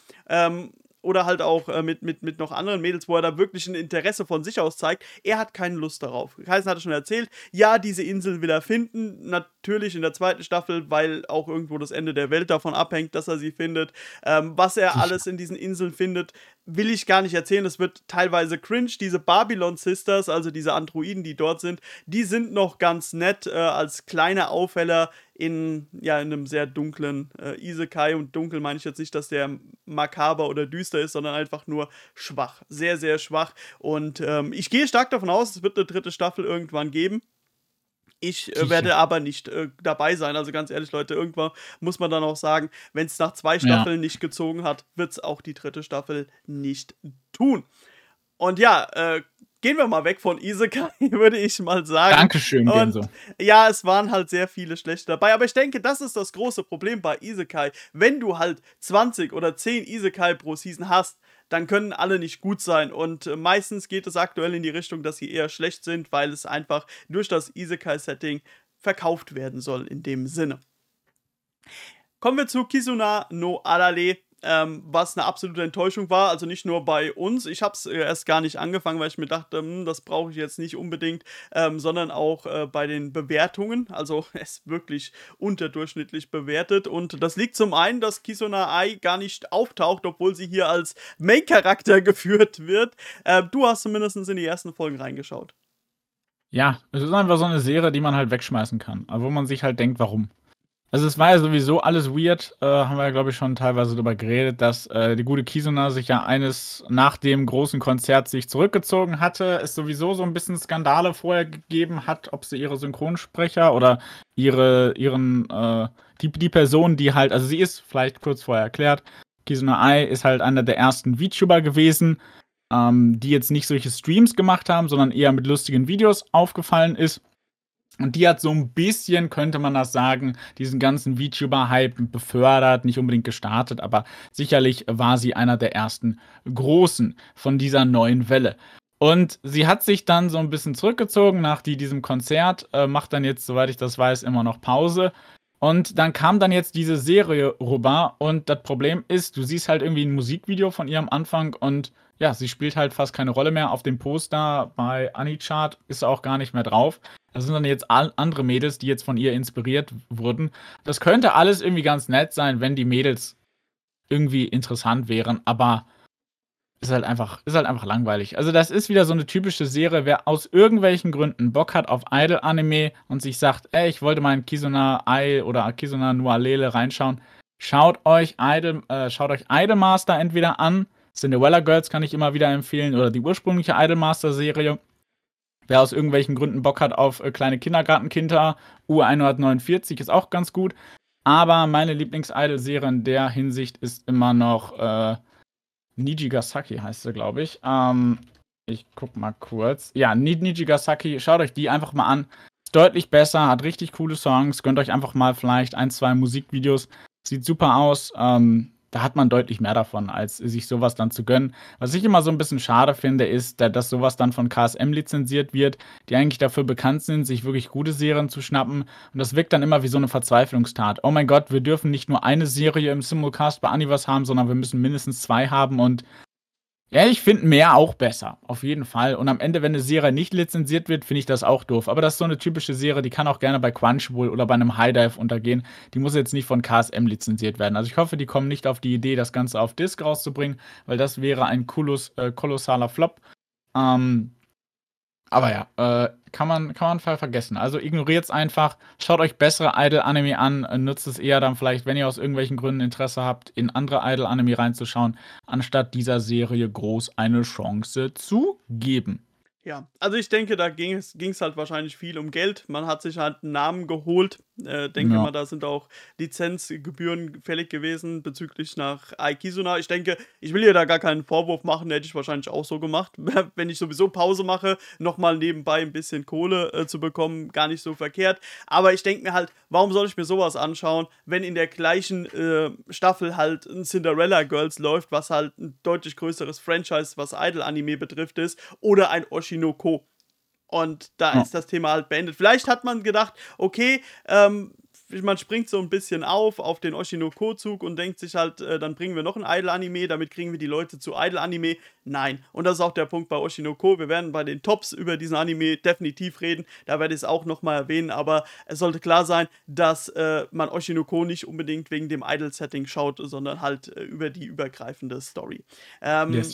oder halt auch mit noch anderen Mädels, wo er da wirklich ein Interesse von sich aus zeigt. Er hat keine Lust darauf. Kaisen hatte schon erzählt, ja, diese Insel will er finden, natürlich in der zweiten Staffel, weil auch irgendwo das Ende der Welt davon abhängt, dass er sie findet. Was er alles in diesen Inseln findet, will ich gar nicht erzählen. Es wird teilweise cringe. Diese Babylon Sisters, also diese Androiden, die dort sind, die sind noch ganz nett als kleine Aufheller in einem sehr dunklen Isekai. Und dunkel meine ich jetzt nicht, dass der makaber oder düster ist, sondern einfach nur schwach. Sehr, sehr schwach. Und ich gehe stark davon aus, es wird eine dritte Staffel irgendwann geben. Ich werde aber nicht dabei sein. Also ganz ehrlich, Leute, irgendwann muss man dann auch sagen, wenn es nach 2 Staffeln nicht gezogen hat, wird es auch die dritte Staffel nicht tun. Und ja, gehen wir mal weg von Isekai, würde ich mal sagen. Dankeschön, Genso. Und ja, es waren halt sehr viele schlechte dabei. Aber ich denke, das ist das große Problem bei Isekai. Wenn du halt 20 oder 10 Isekai pro Season hast, dann können alle nicht gut sein. Und meistens geht es aktuell in die Richtung, dass sie eher schlecht sind, weil es einfach durch das Isekai-Setting verkauft werden soll in dem Sinne. Kommen wir zu Kizuna no Arare, was eine absolute Enttäuschung war. Also nicht nur bei uns. Ich habe es erst gar nicht angefangen, weil ich mir dachte, das brauche ich jetzt nicht unbedingt, sondern auch bei den Bewertungen. Also es ist wirklich unterdurchschnittlich bewertet. Und das liegt zum einen, dass Kizuna Ai gar nicht auftaucht, obwohl sie hier als Main-Charakter geführt wird. Du hast zumindest in die ersten Folgen reingeschaut. Ja, es ist einfach so eine Serie, die man halt wegschmeißen kann. Aber wo man sich halt denkt, warum? Also es war ja sowieso alles weird, haben wir ja, glaube ich, schon teilweise darüber geredet, dass die gute Kizuna sich ja nach dem großen Konzert sich zurückgezogen hatte, es sowieso so ein bisschen Skandale vorher gegeben hat, ob sie ihre Synchronsprecher oder die Person, die halt, also sie ist, vielleicht kurz vorher erklärt, Kizuna Ai ist halt einer der ersten VTuber gewesen, die jetzt nicht solche Streams gemacht haben, sondern eher mit lustigen Videos aufgefallen ist. Und die hat so ein bisschen, könnte man das sagen, diesen ganzen VTuber-Hype befördert, nicht unbedingt gestartet, aber sicherlich war sie einer der ersten Großen von dieser neuen Welle. Und sie hat sich dann so ein bisschen zurückgezogen nach diesem Konzert, macht dann jetzt, soweit ich das weiß, immer noch Pause. Und dann kam dann jetzt diese Serie rüber und das Problem ist, du siehst halt irgendwie ein Musikvideo von ihr am Anfang und ja, sie spielt halt fast keine Rolle mehr. Auf dem Poster bei Anychart ist sie auch gar nicht mehr drauf. Das sind dann jetzt andere Mädels, die jetzt von ihr inspiriert wurden. Das könnte alles irgendwie ganz nett sein, wenn die Mädels irgendwie interessant wären, aber ist halt einfach langweilig. Also, das ist wieder so eine typische Serie, wer aus irgendwelchen Gründen Bock hat auf Idol-Anime und sich sagt: „Ey, ich wollte mal in Kizuna Ai oder Kizuna no Alele reinschauen." Schaut euch Idolmaster entweder an. Cinderella Girls kann ich immer wieder empfehlen oder die ursprüngliche Idolmaster-Serie. Wer aus irgendwelchen Gründen Bock hat auf kleine Kindergartenkinder, U149 ist auch ganz gut. Aber meine Lieblings-Idol-Serie in der Hinsicht ist immer noch Nijigasaki heißt sie, glaube ich. Ich guck mal kurz. Ja, Nijigasaki, schaut euch die einfach mal an. Ist deutlich besser, hat richtig coole Songs. Gönnt euch einfach mal vielleicht 1, 2 Musikvideos. Sieht super aus. Da hat man deutlich mehr davon, als sich sowas dann zu gönnen. Was ich immer so ein bisschen schade finde, ist, dass sowas dann von KSM lizenziert wird, die eigentlich dafür bekannt sind, sich wirklich gute Serien zu schnappen. Und das wirkt dann immer wie so eine Verzweiflungstat. Oh mein Gott, wir dürfen nicht nur eine Serie im Simulcast bei Aniverse haben, sondern wir müssen mindestens 2 haben. Und ja, ich finde mehr auch besser, auf jeden Fall. Und am Ende, wenn eine Serie nicht lizenziert wird, finde ich das auch doof. Aber das ist so eine typische Serie, die kann auch gerne bei Crunchyroll oder bei einem HIDIVE untergehen. Die muss jetzt nicht von KSM lizenziert werden. Also ich hoffe, die kommen nicht auf die Idee, das Ganze auf Disc rauszubringen, weil das wäre ein kolossaler Flop. Ähm, aber ja, kann man vergessen. Also ignoriert's einfach, schaut euch bessere Idol-Anime an, nutzt es eher dann vielleicht, wenn ihr aus irgendwelchen Gründen Interesse habt, in andere Idol-Anime reinzuschauen, anstatt dieser Serie groß eine Chance zu geben. Ja, also ich denke, da ging's halt wahrscheinlich viel um Geld. Man hat sich halt einen Namen geholt. Denke Ja. mal, da sind auch Lizenzgebühren fällig gewesen bezüglich nach Aikizuna. Ich denke, ich will ihr da gar keinen Vorwurf machen, hätte ich wahrscheinlich auch so gemacht. Wenn ich sowieso Pause mache, nochmal nebenbei ein bisschen Kohle zu bekommen, gar nicht so verkehrt. Aber ich denke mir halt, warum soll ich mir sowas anschauen, wenn in der gleichen Staffel halt ein Cinderella Girls läuft, was halt ein deutlich größeres Franchise, was Idol-Anime betrifft, ist, oder ein Oshinoko. Und da Ja. ist das Thema halt beendet. Vielleicht hat man gedacht, okay, man springt so ein bisschen auf den Oshinoko-Zug und denkt sich halt, dann bringen wir noch ein Idol-Anime, damit kriegen wir die Leute zu Idol-Anime. Nein. Und das ist auch der Punkt bei Oshinoko. Wir werden bei den Tops über diesen Anime definitiv reden. Da werde ich es auch nochmal erwähnen. Aber es sollte klar sein, dass man Oshinoko nicht unbedingt wegen dem Idol-Setting schaut, sondern halt über die übergreifende Story. Yes.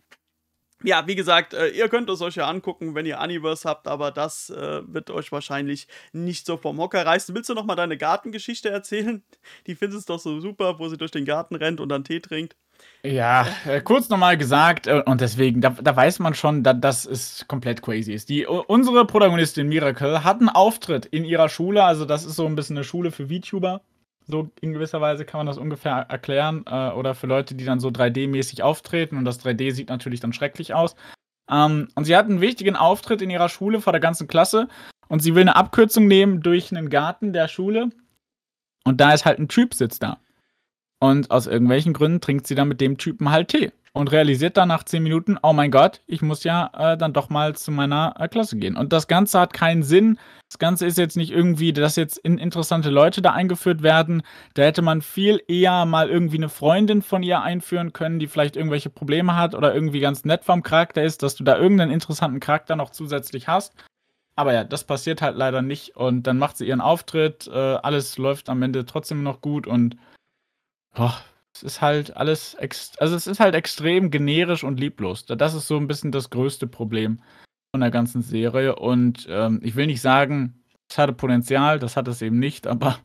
Ja, wie gesagt, ihr könnt es euch ja angucken, wenn ihr Aniverse habt, aber das wird euch wahrscheinlich nicht so vom Hocker reißen. Willst du noch mal deine Gartengeschichte erzählen? Die findest du doch so super, wo sie durch den Garten rennt und dann Tee trinkt. Ja, kurz nochmal gesagt, und deswegen, da weiß man schon, dass es komplett crazy ist. Unsere Protagonistin Miracle hat einen Auftritt in ihrer Schule, also das ist so ein bisschen eine Schule für VTuber. So in gewisser Weise kann man das ungefähr erklären. Oder für Leute, die dann so 3D-mäßig auftreten und das 3D sieht natürlich dann schrecklich aus. Und sie hat einen wichtigen Auftritt in ihrer Schule vor der ganzen Klasse und sie will eine Abkürzung nehmen durch einen Garten der Schule und da ist halt ein Typ sitzt da. Und aus irgendwelchen Gründen trinkt sie dann mit dem Typen halt Tee und realisiert dann nach 10 Minuten, oh mein Gott, ich muss ja dann doch mal zu meiner Klasse gehen. Und das Ganze hat keinen Sinn. Das Ganze ist jetzt nicht irgendwie, dass jetzt interessante Leute da eingeführt werden. Da hätte man viel eher mal irgendwie eine Freundin von ihr einführen können, die vielleicht irgendwelche Probleme hat oder irgendwie ganz nett vom Charakter ist, dass du da irgendeinen interessanten Charakter noch zusätzlich hast. Aber ja, das passiert halt leider nicht. Und dann macht sie ihren Auftritt, alles läuft am Ende trotzdem noch gut und boah, es ist halt alles also, es ist halt extrem generisch und lieblos. Das ist so ein bisschen das größte Problem von der ganzen Serie und, ich will nicht sagen, es hatte Potenzial, das hat es eben nicht, aber,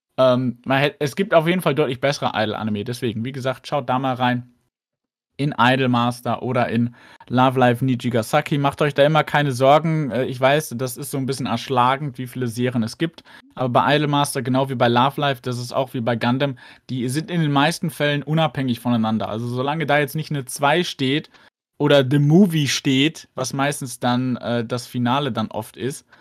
es gibt auf jeden Fall deutlich bessere Idol-Anime. Deswegen, wie gesagt, schaut da mal rein in Idolmaster oder in Love Live Nijigasaki. Macht euch da immer keine Sorgen. Ich weiß, das ist so ein bisschen erschlagend, wie viele Serien es gibt. Aber bei Idolmaster, genau wie bei Love Live, das ist auch wie bei Gundam, die sind in den meisten Fällen unabhängig voneinander. Also solange da jetzt nicht eine 2 steht oder The Movie steht, was meistens dann das Finale dann oft ist,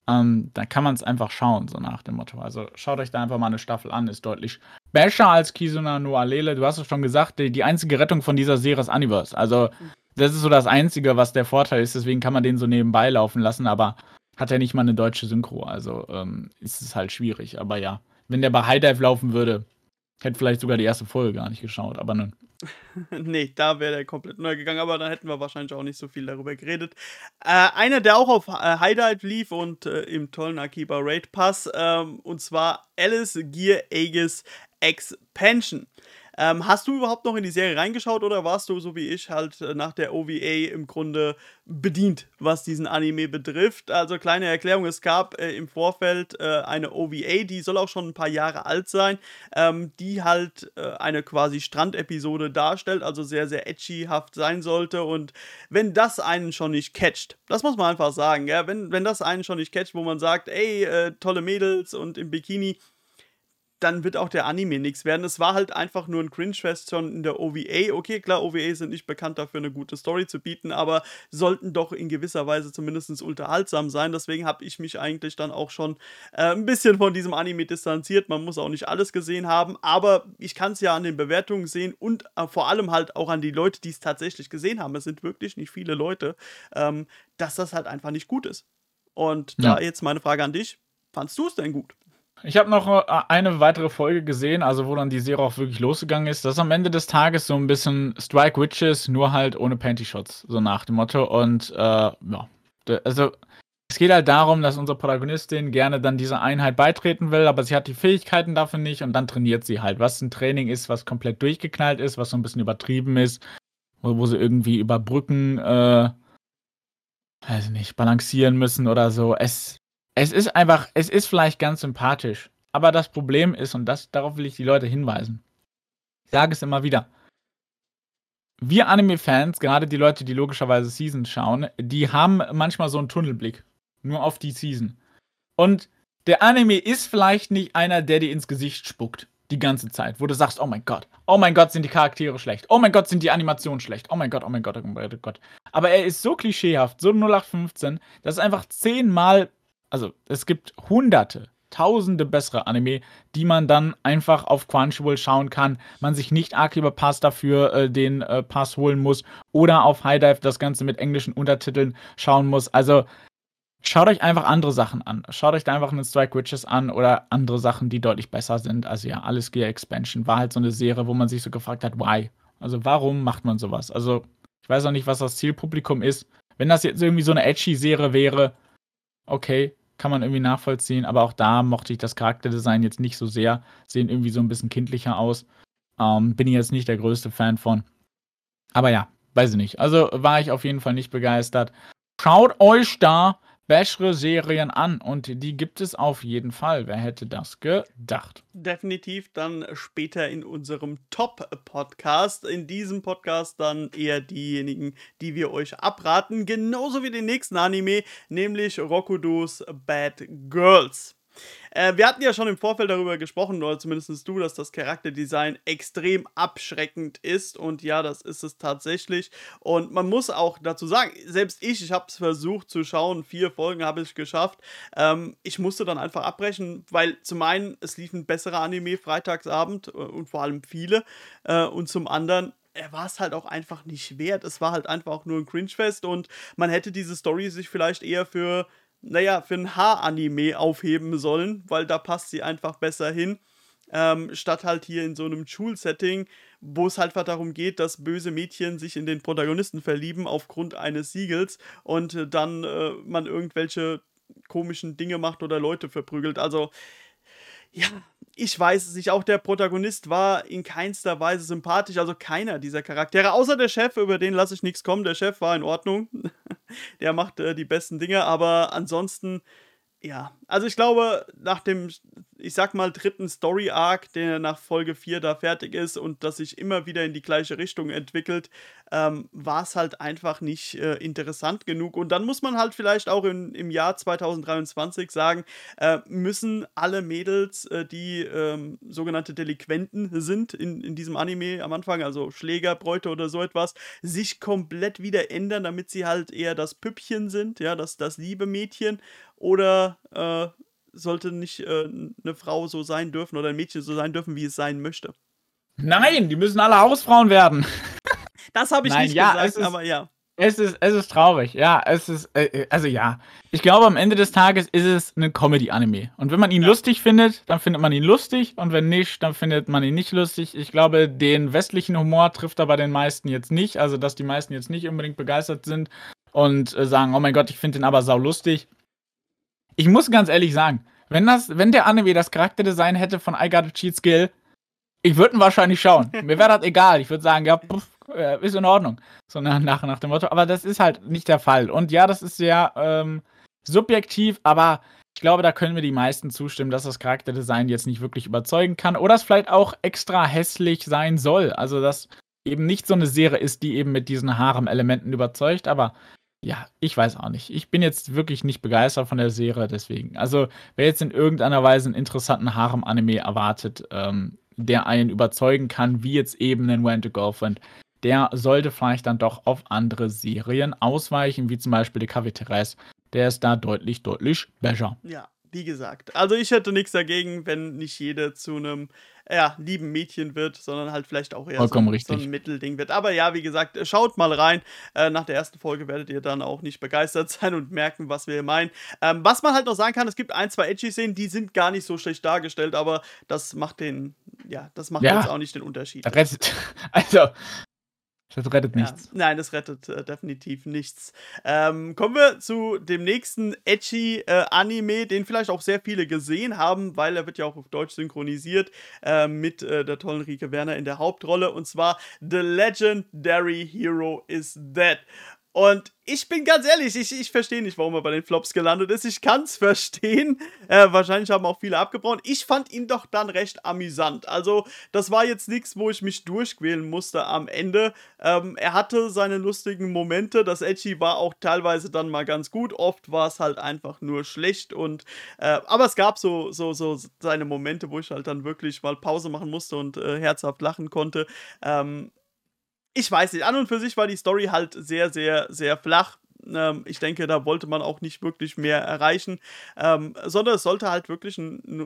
Da kann man es einfach schauen, so nach dem Motto. Also schaut euch da einfach mal eine Staffel an, ist deutlich besser als Kizuna no Alele. Du hast es schon gesagt, die einzige Rettung von dieser Serie ist Universe. Also das ist so das Einzige, was der Vorteil ist. Deswegen kann man den so nebenbei laufen lassen, aber hat ja nicht mal eine deutsche Synchro. Also ist es halt schwierig. Aber ja, wenn der bei High Dive laufen würde, hätte vielleicht sogar die erste Folge gar nicht geschaut. Aber nun. Nee, da wäre der komplett neu gegangen, aber dann hätten wir wahrscheinlich auch nicht so viel darüber geredet. Einer, der auch auf High Dive lief und im tollen Akiba Raid Pass, und zwar Alice Gear Aegis Expansion. Hast du überhaupt noch in die Serie reingeschaut oder warst du, so wie ich, halt nach der OVA im Grunde bedient, was diesen Anime betrifft? Also kleine Erklärung, es gab im Vorfeld eine OVA, die soll auch schon ein paar Jahre alt sein, die halt eine quasi Strandepisode darstellt, also sehr, sehr edgyhaft sein sollte. Und wenn das einen schon nicht catcht, das muss man einfach sagen, ja? Wenn das einen schon nicht catcht, wo man sagt, ey, tolle Mädels und im Bikini, dann wird auch der Anime nichts werden. Es war halt einfach nur ein Cringe-Fest schon in der OVA. Okay, klar, OVAs sind nicht bekannt dafür, eine gute Story zu bieten, aber sollten doch in gewisser Weise zumindest unterhaltsam sein. Deswegen habe ich mich eigentlich dann auch schon ein bisschen von diesem Anime distanziert. Man muss auch nicht alles gesehen haben, aber ich kann es ja an den Bewertungen sehen und vor allem halt auch an die Leute, die es tatsächlich gesehen haben. Es sind wirklich nicht viele Leute, dass das halt einfach nicht gut ist. Und da Ja. jetzt meine Frage an dich. Fandst du es denn gut? Ich habe noch eine weitere Folge gesehen, also wo dann die Serie auch wirklich losgegangen ist. Das ist am Ende des Tages so ein bisschen Strike Witches, nur halt ohne Panty-Shots, so nach dem Motto. Und ja, also es geht halt darum, dass unsere Protagonistin gerne dann dieser Einheit beitreten will, aber sie hat die Fähigkeiten dafür nicht und dann trainiert sie halt. Was ein Training ist, was komplett durchgeknallt ist, was so ein bisschen übertrieben ist, wo sie irgendwie über Brücken, weiß ich nicht, balancieren müssen oder so. Es ist einfach, es ist vielleicht ganz sympathisch. Aber das Problem ist, und darauf will ich die Leute hinweisen. Ich sage es immer wieder. Wir Anime-Fans, gerade die Leute, die logischerweise Seasons schauen, die haben manchmal so einen Tunnelblick. Nur auf die Season. Und der Anime ist vielleicht nicht einer, der dir ins Gesicht spuckt. Die ganze Zeit. Wo du sagst, oh mein Gott, sind die Charaktere schlecht. Oh mein Gott, sind die Animationen schlecht. Oh mein Gott, oh mein Gott, oh mein Gott, oh Gott. Aber er ist so klischeehaft, so 0815, dass es einfach 10-mal, also es gibt hunderte, tausende bessere Anime, die man dann einfach auf Crunchyroll schauen kann. Man sich nicht Akiba Pass dafür den Pass holen muss oder auf High Dive das Ganze mit englischen Untertiteln schauen muss. Also schaut euch einfach andere Sachen an. Schaut euch da einfach einen Strike Witches an oder andere Sachen, die deutlich besser sind. Also ja, Alles Gear Expansion war halt so eine Serie, wo man sich so gefragt hat, why? Also warum macht man sowas? Also ich weiß auch nicht, was das Zielpublikum ist. Wenn das jetzt irgendwie so eine edgy Serie wäre, okay, kann man irgendwie nachvollziehen. Aber auch da mochte ich das Charakterdesign jetzt nicht so sehr. Sehen irgendwie so ein bisschen kindlicher aus. Bin ich jetzt nicht der größte Fan von. Aber ja, weiß ich nicht. Also war ich auf jeden Fall nicht begeistert. Schaut euch da bessere Serien an und die gibt es auf jeden Fall. Wer hätte das gedacht? Definitiv dann später in unserem Top-Podcast. In diesem Podcast dann eher diejenigen, die wir euch abraten. Genauso wie den nächsten Anime, nämlich Rokudos Bad Girls. Wir hatten ja schon im Vorfeld darüber gesprochen, oder zumindest du, dass das Charakterdesign extrem abschreckend ist. Und ja, das ist es tatsächlich. Und man muss auch dazu sagen, selbst ich habe es versucht zu schauen, 4 Folgen habe ich geschafft. Ich musste dann einfach abbrechen, weil zum einen, es lief ein besserer Anime freitagsabend und vor allem viele. Und zum anderen, er war es halt auch einfach nicht wert. Es war halt einfach auch nur ein Cringe-Fest und man hätte diese Story sich vielleicht eher für ein Haar-Anime aufheben sollen, weil da passt sie einfach besser hin. Statt halt hier in so einem Schulsetting, wo es halt einfach darum geht, dass böse Mädchen sich in den Protagonisten verlieben aufgrund eines Siegels und dann man irgendwelche komischen Dinge macht oder Leute verprügelt. Also, ja, ich weiß es nicht. Auch der Protagonist war in keinster Weise sympathisch. Also keiner dieser Charaktere. Außer der Chef, über den lasse ich nichts kommen. Der Chef war in Ordnung. Der macht die besten Dinge. Aber ansonsten, ja, Also ich glaube, nach dem, ich sag mal, dritten Story-Arc, der nach Folge 4 da fertig ist und das sich immer wieder in die gleiche Richtung entwickelt, war es halt einfach nicht interessant genug. Und dann muss man halt vielleicht auch im Jahr 2023 sagen, müssen alle Mädels, die sogenannte Delinquenten sind in diesem Anime am Anfang, also Schläger, Bräute oder so etwas, sich komplett wieder ändern, damit sie halt eher das Püppchen sind, ja, das liebe Mädchen. Oder sollte nicht eine Frau so sein dürfen oder ein Mädchen so sein dürfen, wie es sein möchte? Nein, die müssen alle Hausfrauen werden. Das habe ich Nein, nicht ja, gesagt, aber ja. es ist traurig. Ja, also ja. Ich glaube, am Ende des Tages ist es ein Comedy-Anime. Und wenn man ihn Ja. lustig findet, dann findet man ihn lustig. Und wenn nicht, dann findet man ihn nicht lustig. Ich glaube, den westlichen Humor trifft er bei den meisten jetzt nicht. Also, dass die meisten jetzt nicht unbedingt begeistert sind und sagen, oh mein Gott, ich finde den aber saulustig. Ich muss ganz ehrlich sagen, wenn der Anime das Charakterdesign hätte von I Got a Cheat Skill, ich würde ihn wahrscheinlich schauen. Mir wäre das egal. Ich würde sagen, ja, ist in Ordnung. So nach dem Motto. Aber das ist halt nicht der Fall. Und ja, das ist sehr subjektiv, aber ich glaube, da können mir die meisten zustimmen, dass das Charakterdesign jetzt nicht wirklich überzeugen kann oder es vielleicht auch extra hässlich sein soll. Also, dass eben nicht so eine Serie ist, die eben mit diesen Harem-Elementen überzeugt, aber ja, ich weiß auch nicht. Ich bin jetzt wirklich nicht begeistert von der Serie, deswegen. Also, wer jetzt in irgendeiner Weise einen interessanten Harem-Anime erwartet, der einen überzeugen kann, wie jetzt eben ein Rent a Girlfriend, der sollte vielleicht dann doch auf andere Serien ausweichen, wie zum Beispiel die Café Terrace. Der ist da deutlich, deutlich besser. Ja, wie gesagt. Also ich hätte nichts dagegen, wenn nicht jede zu einem lieben Mädchen wird, sondern halt vielleicht auch eher Vollkommen so richtig. ein Mittelding wird. Aber ja, wie gesagt, schaut mal rein. Nach der ersten Folge werdet ihr dann auch nicht begeistert sein und merken, was wir meinen. Was man halt noch sagen kann, es gibt ein, zwei Edgy-Szenen, die sind gar nicht so schlecht dargestellt, aber das macht das macht Ja. jetzt auch nicht den Unterschied. Das rettet, also, das rettet Ja, nichts. nein, das rettet definitiv nichts. Kommen wir zu dem nächsten edgy Anime, den vielleicht auch sehr viele gesehen haben, weil er wird ja auch auf Deutsch synchronisiert mit der tollen Rike Werner in der Hauptrolle. Und zwar The Legendary Hero is Dead. Und ich bin ganz ehrlich, ich verstehe nicht, warum er bei den Flops gelandet ist. Ich kann es verstehen. Wahrscheinlich haben auch viele abgebrochen. Ich fand ihn doch dann recht amüsant. Also, das war jetzt nichts, wo ich mich durchquälen musste am Ende. Er hatte seine lustigen Momente. Das Edgy war auch teilweise dann mal ganz gut. Oft war es halt einfach nur schlecht. Aber es gab so seine Momente, wo ich halt dann wirklich mal Pause machen musste und herzhaft lachen konnte. Ich weiß nicht, an und für sich war die Story halt sehr, sehr, sehr flach. Ich denke, da wollte man auch nicht wirklich mehr erreichen, sondern es sollte halt wirklich ein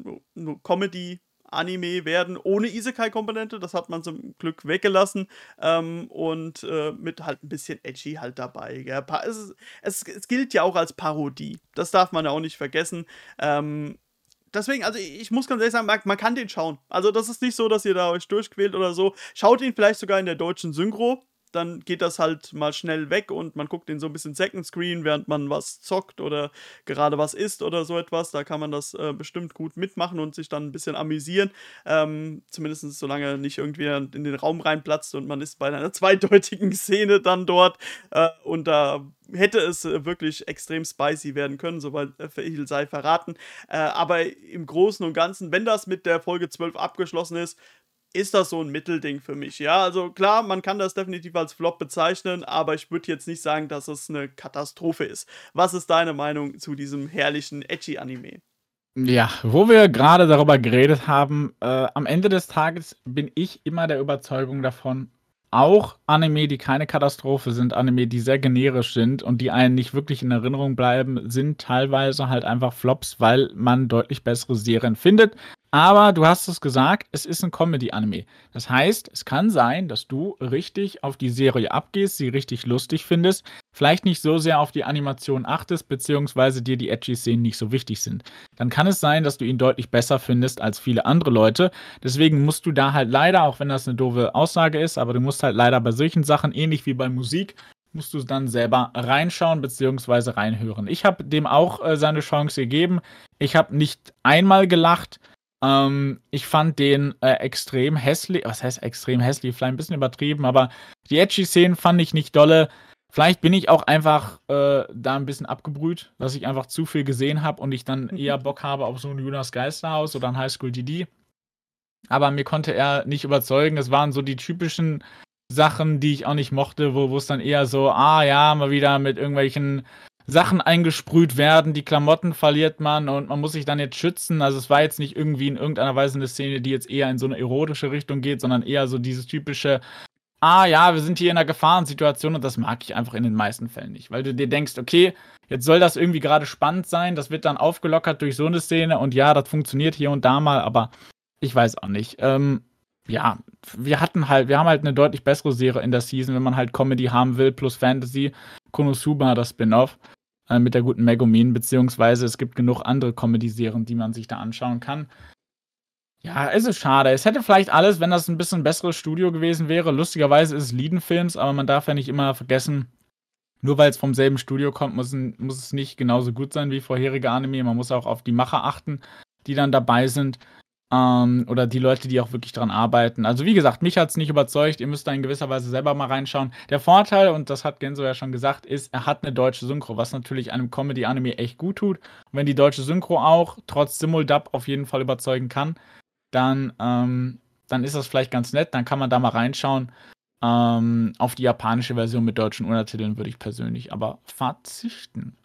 Comedy-Anime werden, ohne Isekai-Komponente. Das hat man zum Glück weggelassen und mit halt ein bisschen Edgy halt dabei. Gell? Es gilt ja auch als Parodie. Das darf man ja auch nicht vergessen. Deswegen, also ich muss ganz ehrlich sagen, man kann den schauen. Also das ist nicht so, dass ihr da euch durchquält oder so. Schaut ihn vielleicht sogar in der deutschen Synchro. Dann geht das halt mal schnell weg und man guckt den so ein bisschen Second Screen, während man was zockt oder gerade was isst oder so etwas. Da kann man das bestimmt gut mitmachen und sich dann ein bisschen amüsieren. Zumindest solange nicht irgendwie in den Raum reinplatzt und man ist bei einer zweideutigen Szene dann dort. Und da hätte es wirklich extrem spicy werden können, soweit viel sei verraten. Aber im Großen und Ganzen, wenn das mit der Folge 12 abgeschlossen ist das so ein Mittelding für mich. Ja, also klar, man kann das definitiv als Flop bezeichnen, aber ich würde jetzt nicht sagen, dass es eine Katastrophe ist. Was ist deine Meinung zu diesem herrlichen Edgy-Anime? Ja, wo wir gerade darüber geredet haben, am Ende des Tages bin ich immer der Überzeugung davon, auch Anime, die keine Katastrophe sind, Anime, die sehr generisch sind und die einen nicht wirklich in Erinnerung bleiben, sind teilweise halt einfach Flops, weil man deutlich bessere Serien findet. Aber du hast es gesagt, es ist ein Comedy-Anime. Das heißt, es kann sein, dass du richtig auf die Serie abgehst, sie richtig lustig findest, vielleicht nicht so sehr auf die Animation achtest, beziehungsweise dir die Edgy-Szenen nicht so wichtig sind. Dann kann es sein, dass du ihn deutlich besser findest als viele andere Leute. Deswegen musst du da halt leider, auch wenn das eine doofe Aussage ist, aber du musst halt leider bei solchen Sachen, ähnlich wie bei Musik, musst du dann selber reinschauen bzw. reinhören. Ich habe dem auch seine Chance gegeben. Ich habe nicht einmal gelacht. Ich fand den extrem hässlich. Was heißt extrem hässlich? Vielleicht ein bisschen übertrieben, aber die Edgy-Szenen fand ich nicht dolle. Vielleicht bin ich auch einfach da ein bisschen abgebrüht, dass ich einfach zu viel gesehen habe und ich dann eher Bock habe auf so ein Jonas Geisterhaus oder ein High School DD. Aber mir konnte er nicht überzeugen. Es waren so die typischen Sachen, die ich auch nicht mochte, wo es dann eher so, ja, mal wieder mit irgendwelchen Sachen eingesprüht werden, die Klamotten verliert man und man muss sich dann jetzt schützen. Also es war jetzt nicht irgendwie in irgendeiner Weise eine Szene, die jetzt eher in so eine erotische Richtung geht, sondern eher so dieses typische, ja, wir sind hier in einer Gefahrensituation und das mag ich einfach in den meisten Fällen nicht, weil du dir denkst, okay, jetzt soll das irgendwie gerade spannend sein, das wird dann aufgelockert durch so eine Szene und ja, das funktioniert hier und da mal, aber ich weiß auch nicht. Ja, wir haben halt eine deutlich bessere Serie in der Season, wenn man halt Comedy haben will, plus Fantasy. Konosuba, das Spin-off, mit der guten Megumin, beziehungsweise es gibt genug andere Comedy-Serien, die man sich da anschauen kann. Ja, es ist schade. Es hätte vielleicht alles, wenn das ein bisschen besseres Studio gewesen wäre. Lustigerweise ist es Leiden Films, aber man darf ja nicht immer vergessen, nur weil es vom selben Studio kommt, muss es nicht genauso gut sein wie vorherige Anime. Man muss auch auf die Macher achten, die dann dabei sind. Oder die Leute, die auch wirklich dran arbeiten. Also wie gesagt, mich hat es nicht überzeugt. Ihr müsst da in gewisser Weise selber mal reinschauen. Der Vorteil, und das hat Genso ja schon gesagt, ist, er hat eine deutsche Synchro, was natürlich einem Comedy-Anime echt gut tut. Und wenn die deutsche Synchro auch trotz Simuldub auf jeden Fall überzeugen kann, dann ist das vielleicht ganz nett. Dann kann man da mal reinschauen. Auf die japanische Version mit deutschen Untertiteln würde ich persönlich aber verzichten.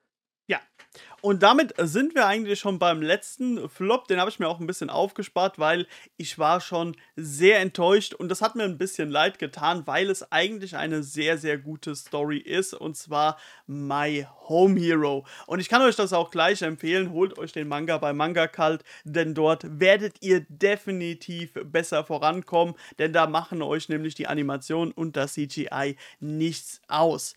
Ja. Und damit sind wir eigentlich schon beim letzten Flop. Den habe ich mir auch ein bisschen aufgespart, weil ich war schon sehr enttäuscht. Und das hat mir ein bisschen leid getan, weil es eigentlich eine sehr, sehr gute Story ist. Und zwar My Home Hero. Und ich kann euch das auch gleich empfehlen. Holt euch den Manga bei Manga Cult, denn dort werdet ihr definitiv besser vorankommen. Denn da machen euch nämlich die Animation und das CGI nichts aus.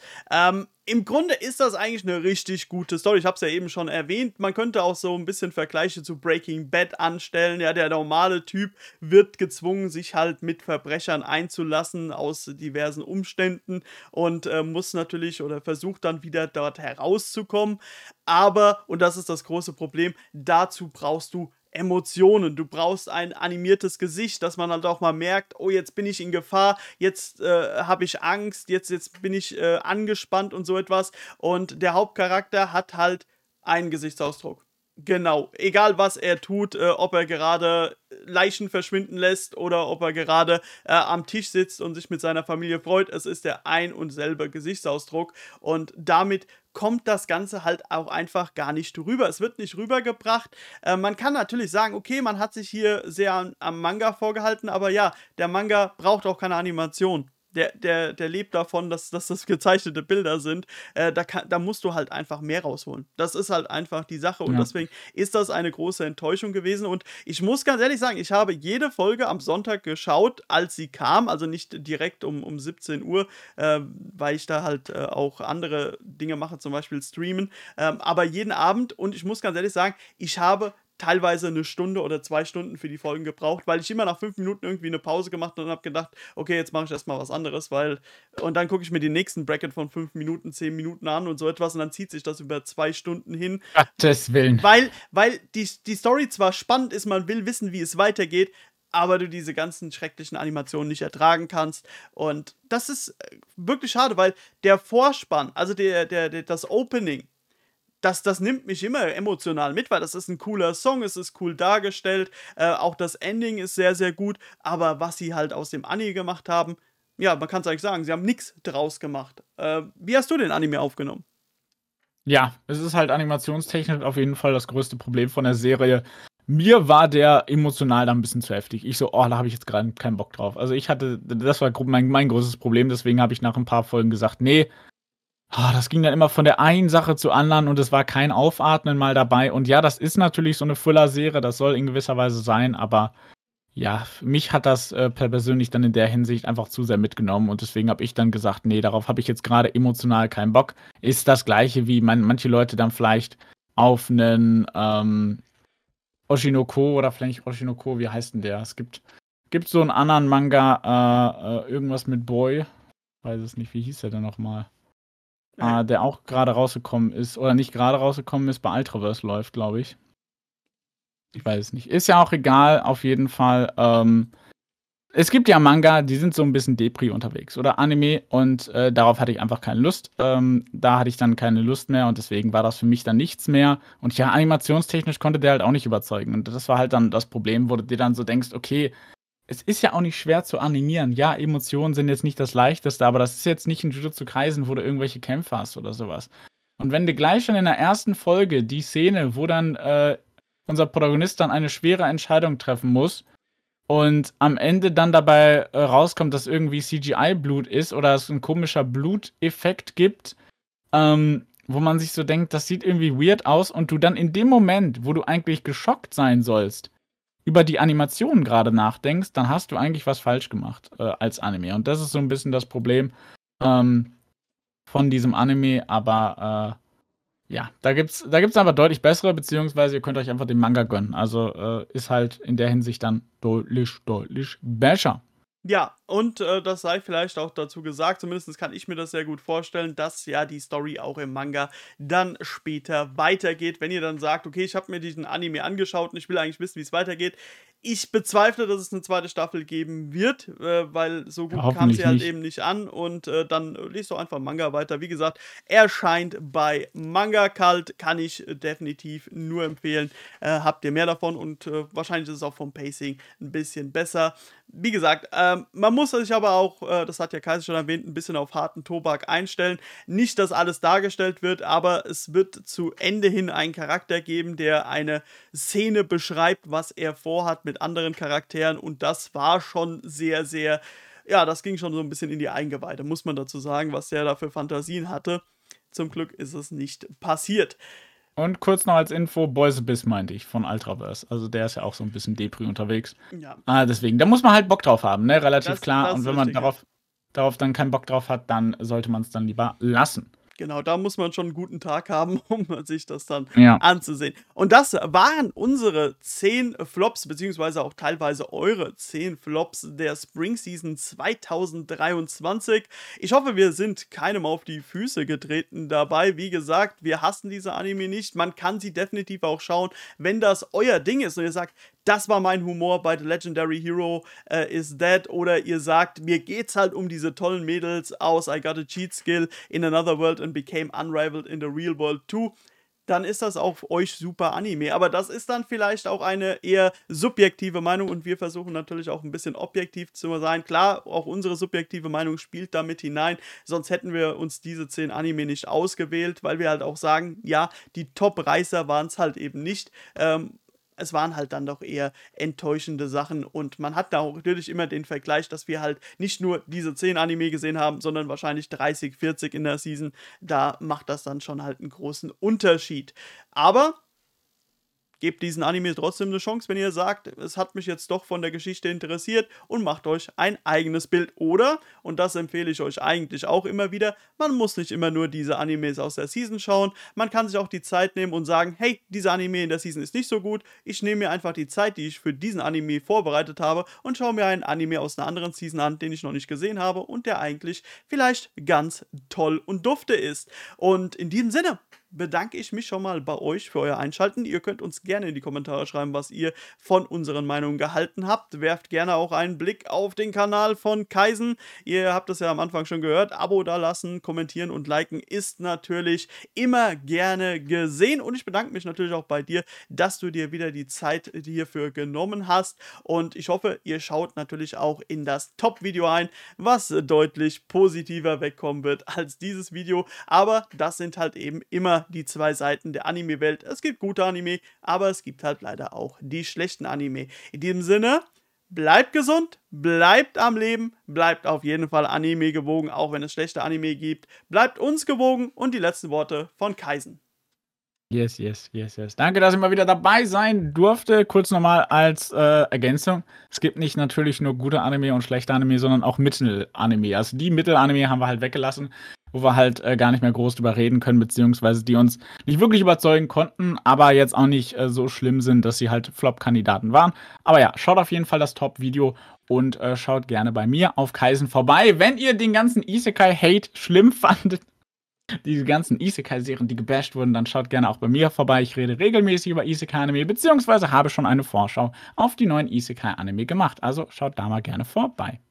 Im Grunde ist das eigentlich eine richtig gute Story. Ich habe es ja eben schon erwähnt. Man könnte auch so ein bisschen Vergleiche zu Breaking Bad anstellen. Ja, der normale Typ wird gezwungen, sich halt mit Verbrechern einzulassen aus diversen Umständen und muss natürlich oder versucht dann wieder dort herauszukommen. Aber, und das ist das große Problem, dazu brauchst du Emotionen. Du brauchst ein animiertes Gesicht, dass man halt auch mal merkt, oh, jetzt bin ich in Gefahr, jetzt habe ich Angst, jetzt bin ich angespannt und so etwas. Und der Hauptcharakter hat halt einen Gesichtsausdruck. Genau, egal was er tut, ob er gerade Leichen verschwinden lässt oder ob er gerade am Tisch sitzt und sich mit seiner Familie freut, es ist der ein und selbe Gesichtsausdruck und damit kommt das Ganze halt auch einfach gar nicht rüber. Es wird nicht rübergebracht. Man kann natürlich sagen, okay, man hat sich hier sehr am Manga vorgehalten, aber ja, der Manga braucht auch keine Animation. Der lebt davon, dass das gezeichnete Bilder sind. Da musst du halt einfach mehr rausholen. Das ist halt einfach die Sache. Und Ja. deswegen ist das eine große Enttäuschung gewesen. Und ich muss ganz ehrlich sagen, ich habe jede Folge am Sonntag geschaut, als sie kam. Also nicht direkt um 17 Uhr, weil ich da halt auch andere Dinge mache, zum Beispiel streamen. Aber jeden Abend. Und ich muss ganz ehrlich sagen, ich habe teilweise eine Stunde oder 2 Stunden für die Folgen gebraucht, weil ich immer nach 5 Minuten irgendwie eine Pause gemacht habe und habe gedacht, okay, jetzt mache ich erstmal was anderes, und dann gucke ich mir den nächsten Bracket von 5 Minuten, 10 Minuten an und so etwas und dann zieht sich das über 2 Stunden hin. Gottes Willen. Weil die Story zwar spannend ist, man will wissen, wie es weitergeht, aber du diese ganzen schrecklichen Animationen nicht ertragen kannst. Und das ist wirklich schade, weil der Vorspann, also das Opening, das nimmt mich immer emotional mit, weil das ist ein cooler Song, es ist cool dargestellt, auch das Ending ist sehr, sehr gut, aber was sie halt aus dem Anime gemacht haben, ja, man kann es eigentlich sagen, sie haben nichts draus gemacht. Wie hast du den Anime aufgenommen? Ja, es ist halt animationstechnisch auf jeden Fall das größte Problem von der Serie. Mir war der emotional da ein bisschen zu heftig. Ich so: „Oh, da habe ich jetzt gerade keinen Bock drauf.“ Also, das war mein großes Problem, deswegen habe ich nach ein paar Folgen gesagt: „Nee.“ Das ging dann immer von der einen Sache zur anderen und es war kein Aufatmen mal dabei. Und ja, das ist natürlich so eine Füller-Serie, das soll in gewisser Weise sein, aber ja, mich hat das, persönlich dann in der Hinsicht einfach zu sehr mitgenommen und deswegen habe ich dann gesagt: „Nee, darauf habe ich jetzt gerade emotional keinen Bock.“ Ist das Gleiche, wie manche Leute dann vielleicht auf 'nen, Oshinoko oder vielleicht nicht Oshinoko, wie heißt denn der? Es gibt so einen anderen Manga, irgendwas mit Boy, weiß es nicht, wie hieß der denn noch mal? Der auch gerade rausgekommen ist oder nicht gerade rausgekommen ist, bei Ultraverse läuft, glaube ich. Ich weiß es nicht. Ist ja auch egal, auf jeden Fall, Es gibt ja Manga, die sind so ein bisschen Depri unterwegs oder Anime und, darauf hatte ich einfach keine Lust. Da hatte ich dann keine Lust mehr und deswegen war das für mich dann nichts mehr. Und ja, animationstechnisch konnte der halt auch nicht überzeugen. Und das war halt dann das Problem, wo du dir dann so denkst: „Okay, es ist ja auch nicht schwer zu animieren. Ja, Emotionen sind jetzt nicht das Leichteste, aber das ist jetzt nicht 'n Jujutsu Kaisen, wo du irgendwelche Kämpfe hast oder sowas. Und wenn du gleich schon in der ersten Folge die Szene, wo dann, unser Protagonist dann eine schwere Entscheidung treffen muss und am Ende dann dabei, rauskommt, dass irgendwie CGI-Blut ist oder es 'n komischer Bluteffekt gibt, wo man sich so denkt, das sieht irgendwie weird aus und du dann in dem Moment, wo du eigentlich geschockt sein sollst, über die Animation grade nachdenkst, dann hast du eigentlich was falsch gemacht, als Anime. Und das ist so 'n bisschen das Problem, ähm, von diesem Anime, aber, ja, da gibt's aber deutlich bessere, beziehungsweise ihr könnt euch einfach den Manga gönnen. Also, ist halt in der Hinsicht dann deutlich besser. Ja, und, das sei vielleicht auch dazu gesagt, zumindest kann ich mir das sehr gut vorstellen, dass ja die Story auch im Manga dann später weitergeht. Wenn ihr dann sagt: „Okay, ich habe mir diesen Anime angeschaut und ich will eigentlich wissen, wie es weitergeht.“ Ich bezweifle, dass es eine zweite Staffel geben wird, weil so Ja, gut kam sie hoffentlich halt nicht. eben nicht an und, dann liest doch einfach Manga weiter. Wie gesagt, erscheint bei Manga Cult, kann ich definitiv nur empfehlen. Habt ihr mehr davon und, wahrscheinlich ist es auch vom Pacing ein bisschen besser. Wie gesagt, man muss sich aber auch, das hat ja Kaiser schon erwähnt, ein bisschen auf harten Tobak einstellen. Nicht, dass alles dargestellt wird, aber es wird zu Ende hin einen Charakter geben, der eine Szene beschreibt, was er vorhat mit anderen Charakteren und das war schon sehr, sehr ja, das ging schon so ein bisschen in die Eingeweide, muss man dazu sagen, was der da für Fantasien hatte. Zum Glück ist es nicht passiert. Und kurz noch als Info, Boys Abyss meinte ich von Ultraverse. Also, der ist ja auch so 'n bisschen Depri unterwegs. Ja, Deswegen, da muss man halt Bock drauf haben, ne, relativ klar. das Und ist wenn man richtig, ja. darauf dann keinen Bock drauf hat, dann sollte man's dann lieber lassen. Genau, da muss man schon 'n guten Tag haben, um sich das dann Ja. anzusehen. Und das waren unsere 10 Flops, beziehungsweise auch teilweise eure 10 Flops der Spring Season 2023. Ich hoffe, wir sind keinem auf die Füße getreten dabei. Wie gesagt, wir hassen diese Anime nicht. Man kann sie definitiv auch schauen, wenn das euer Ding ist und ihr sagt: „Das war mein Humor bei The Legendary Hero, is Dead“, oder ihr sagt: „Mir geht's halt um diese tollen Mädels aus I Got a Cheat Skill in Another World and Became Unrivaled in the Real World too“, dann ist das auch für euch super Anime. Aber das ist dann vielleicht auch eine eher subjektive Meinung und wir versuchen natürlich auch ein bisschen objektiv zu sein. Klar, auch unsere subjektive Meinung spielt da mit hinein, sonst hätten wir uns diese 10 Anime nicht ausgewählt, weil wir halt auch sagen, ja, die Top-Reißer waren es halt eben nicht. Es waren halt dann doch eher enttäuschende Sachen und man hat da auch natürlich immer den Vergleich, dass wir halt nicht nur diese 10 Anime gesehen haben, sondern wahrscheinlich 30, 40 in der Season. Da macht das dann schon halt einen großen Unterschied. Aber gebt diesen Anime trotzdem eine Chance, wenn ihr sagt, es hat mich jetzt doch von der Geschichte interessiert und macht euch ein eigenes Bild. Oder, und das empfehle ich euch eigentlich auch immer wieder, man muss nicht immer nur diese Animes aus der Season schauen. Man kann sich auch die Zeit nehmen und sagen, hey, dieser Anime in der Season ist nicht so gut. Ich nehme mir einfach die Zeit, die ich für diesen Anime vorbereitet habe und schaue mir einen Anime aus einer anderen Season an, den ich noch nicht gesehen habe und der eigentlich vielleicht ganz toll und dufte ist. Und in diesem Sinne bedanke ich mich schon mal bei euch für euer Einschalten. Ihr könnt uns gerne in die Kommentare schreiben, was ihr von unseren Meinungen gehalten habt. Werft gerne auch einen Blick auf den Kanal von Kaisen. Ihr habt es ja am Anfang schon gehört. Abo dalassen, kommentieren und liken ist natürlich immer gerne gesehen. Und ich bedanke mich natürlich auch bei dir, dass du dir wieder die Zeit hierfür genommen hast. Und ich hoffe, ihr schaut natürlich auch in das Top-Video ein, was deutlich positiver wegkommen wird als dieses Video. Aber das sind halt eben immer die zwei Seiten der Anime-Welt. Es gibt gute Anime, aber es gibt halt leider auch die schlechten Anime. In diesem Sinne, bleibt gesund, bleibt am Leben, bleibt auf jeden Fall Anime gewogen, auch wenn es schlechte Anime gibt. Bleibt uns gewogen und die letzten Worte von Kaisen. Yes, yes, yes, yes. Danke, dass ich mal wieder dabei sein durfte. Kurz nochmal als Ergänzung. Es gibt nicht natürlich nur gute Anime und schlechte Anime, sondern auch Mittelanime. Also die Mittelanime haben wir halt weggelassen, wo wir halt gar nicht mehr groß drüber reden können, beziehungsweise die uns nicht wirklich überzeugen konnten, aber jetzt auch nicht so schlimm sind, dass sie halt Flop-Kandidaten waren. Aber ja, schaut auf jeden Fall das Top-Video und schaut gerne bei mir auf Kaisen vorbei. Wenn ihr den ganzen Isekai-Hate schlimm fandet, diese ganzen Isekai-Serien, die gebasht wurden, dann schaut gerne auch bei mir vorbei. Ich rede regelmäßig über Isekai-Anime, beziehungsweise habe schon eine Vorschau auf die neuen Isekai-Anime gemacht. Also schaut da mal gerne vorbei.